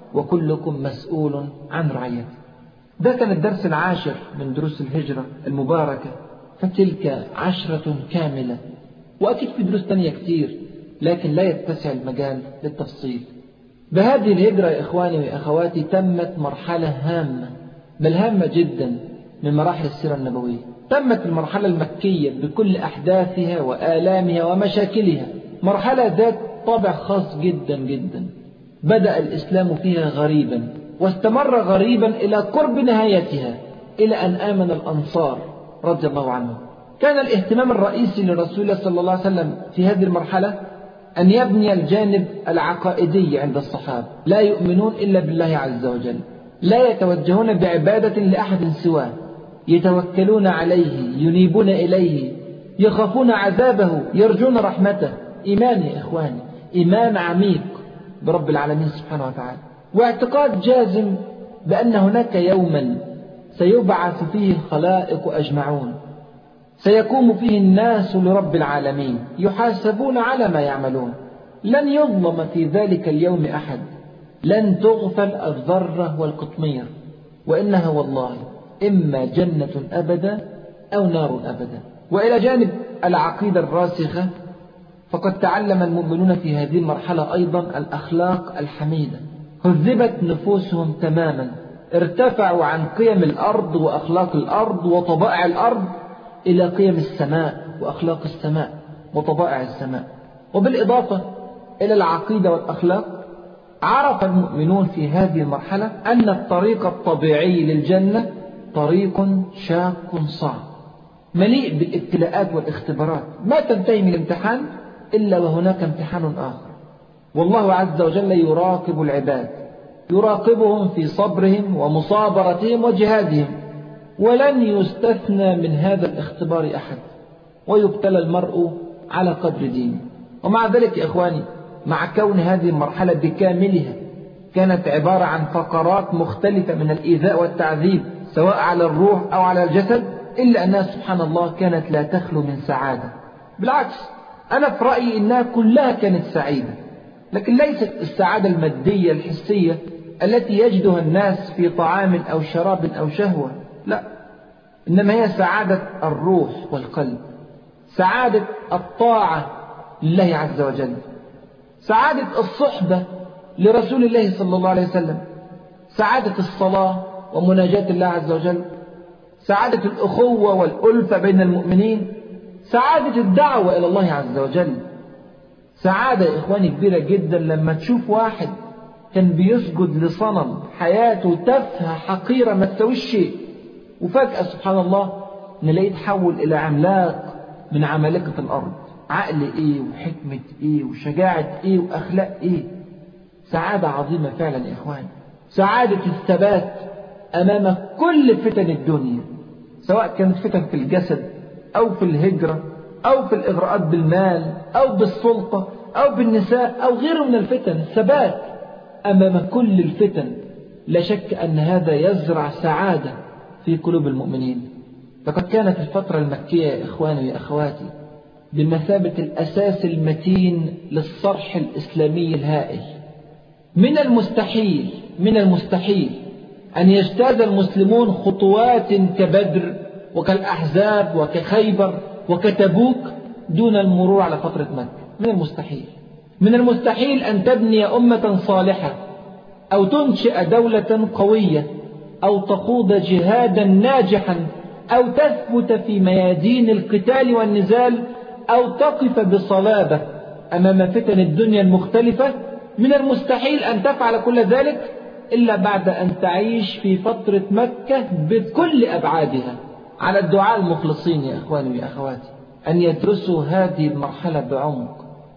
وكلكم مسؤول عن رعيته. ده كان الدرس العاشر من دروس الهجرة المباركة، فتلك عشرة كاملة. وأكيد في دروس تانية كتير لكن لا يتسع المجال للتفصيل. بهذه الهجرة يا إخواني وأخواتي تمت مرحلة هامة، بل هامة جدا من مراحل السيرة النبوية. تمت المرحلة المكية بكل أحداثها وآلامها ومشاكلها، مرحلة ذات طابع خاص جدا جدا. بدأ الإسلام فيها غريبا واستمر غريبا إلى قرب نهايتها، إلى أن آمن الأنصار رضي الله عنهم. كان الاهتمام الرئيسي لرسول الله صلى الله عليه وسلم في هذه المرحلة أن يبني الجانب العقائدي عند الصحابة. لا يؤمنون إلا بالله عز وجل، لا يتوجهون بعبادة لأحد سواه، يتوكلون عليه، ينيبون إليه، يخافون عذابه، يرجون رحمته. إيمان يا إخواني، إيمان عميق برب العالمين سبحانه وتعالى، واعتقاد جازم بأن هناك يوما سيبعث فيه الخلائق أجمعون، سيقوم فيه الناس لرب العالمين يحاسبون على ما يعملون. لن يظلم في ذلك اليوم أحد، لن تغفل الذرة والقطمير، وإنها والله إما جنة أبدا أو نار أبدا. وإلى جانب العقيدة الراسخة، فقد تعلم المؤمنون في هذه المرحلة أيضا الأخلاق الحميدة. هذبت نفوسهم تماما، ارتفعوا عن قيم الأرض وأخلاق الأرض وطبائع الأرض إلى قيم السماء وأخلاق السماء وطبائع السماء. وبالإضافة إلى العقيدة والأخلاق، عرف المؤمنون في هذه المرحلة أن الطريق الطبيعي للجنة طريق شاق صعب مليء بالابتلاءات والاختبارات. ما تنتهي من الامتحان إلا وهناك امتحان آخر. والله عز وجل يراقب العباد، يراقبهم في صبرهم ومصابرتهم وجهادهم، ولن يستثنى من هذا الاختبار أحد، ويبتلى المرء على قدر دينه. ومع ذلك يا إخواني، مع كون هذه المرحلة بكاملها كانت عبارة عن فقرات مختلفة من الإيذاء والتعذيب سواء على الروح أو على الجسد، إلا أنها سبحان الله كانت لا تخلو من سعادة. بالعكس، أنا في رأيي إنها كلها كانت سعيدة، لكن ليست السعادة المادية الحسية التي يجدها الناس في طعام أو شراب أو شهوة، لا، إنما هي سعادة الروح والقلب، سعادة الطاعة لله عز وجل، سعادة الصحبة لرسول الله صلى الله عليه وسلم، سعادة الصلاة ومناجاة الله عز وجل، سعادة الأخوة والألفة بين المؤمنين، سعادة الدعوة إلى الله عز وجل. سعادة يا إخواني كبيرة جدا لما تشوف واحد كان بيسجد لصنم حياته تافهة حقيرة ما تسويش شيء، وفجأة سبحان الله نلاقيه تحول إلى عملاق من عمالقة الأرض. عقل إيه وحكمة إيه وشجاعة إيه وأخلاق إيه. سعادة عظيمة فعلا يا إخواني. سعادة الثبات أمام كل فتن الدنيا، سواء كانت فتن في الجسد أو في الهجرة أو في الإغراءات بالمال أو بالسلطة أو بالنساء أو غيره من الفتن. الثبات أمام كل الفتن لا شك أن هذا يزرع سعادة في قلوب المؤمنين. لقد كانت الفترة المكية يا إخواني يا أخواتي بمثابة الأساس المتين للصرح الإسلامي الهائل. من المستحيل من المستحيل أن يجتاز المسلمون خطوات كبدر وكالأحزاب وكخيبر وكتبوك دون المرور على فترة مكة. من المستحيل من المستحيل أن تبني أمة صالحة أو تنشئ دولة قوية أو تخوض جهادا ناجحا أو تثبت في ميادين القتال والنزال أو تقف بصلابة أمام فتن الدنيا المختلفة. من المستحيل أن تفعل كل ذلك إلا بعد أن تعيش في فترة مكة بكل أبعادها. على الدعاء المخلصين يا إخواني ويا أخواتي أن يدرسوا هذه المرحلة بعمق.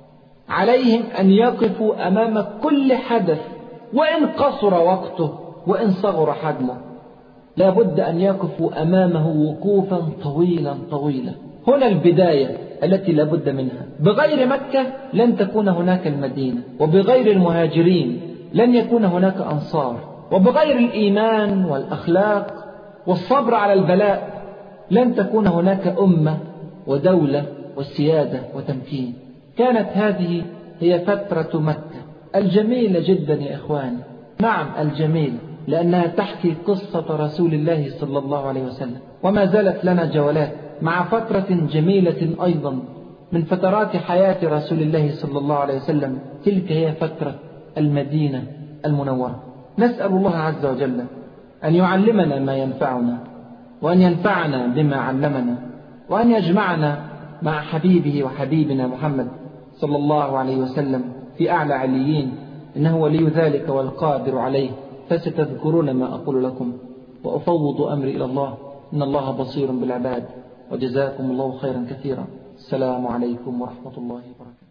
عليهم أن يقفوا أمام كل حدث وإن قصر وقته وإن صغر حجمه، لا بد أن يقفوا أمامه وقوفا طويلا طويلا. هنا البداية التي لا بد منها. بغير مكة لن تكون هناك المدينة، وبغير المهاجرين لن يكون هناك أنصار، وبغير الإيمان والأخلاق والصبر على البلاء لن تكون هناك أمة ودولة وسيادة وتمكين. كانت هذه هي فترة مكة الجميلة جدا يا إخواني. نعم الجميلة، لأنها تحكي قصة رسول الله صلى الله عليه وسلم. وما زالت لنا جولات مع فترة جميلة أيضا من فترات حياة رسول الله صلى الله عليه وسلم، تلك هي فترة المدينة المنورة. نسأل الله عز وجل أن يعلمنا ما ينفعنا، وأن ينفعنا بما علمنا، وأن يجمعنا مع حبيبه وحبيبنا محمد صلى الله عليه وسلم في أعلى عليين، إنه ولي ذلك والقادر عليه، فستذكرون ما أقول لكم، وأفوض أمري إلى الله، إن الله بصير بالعباد. وجزاكم الله خيرا كثيرا. السلام عليكم ورحمة الله وبركاته.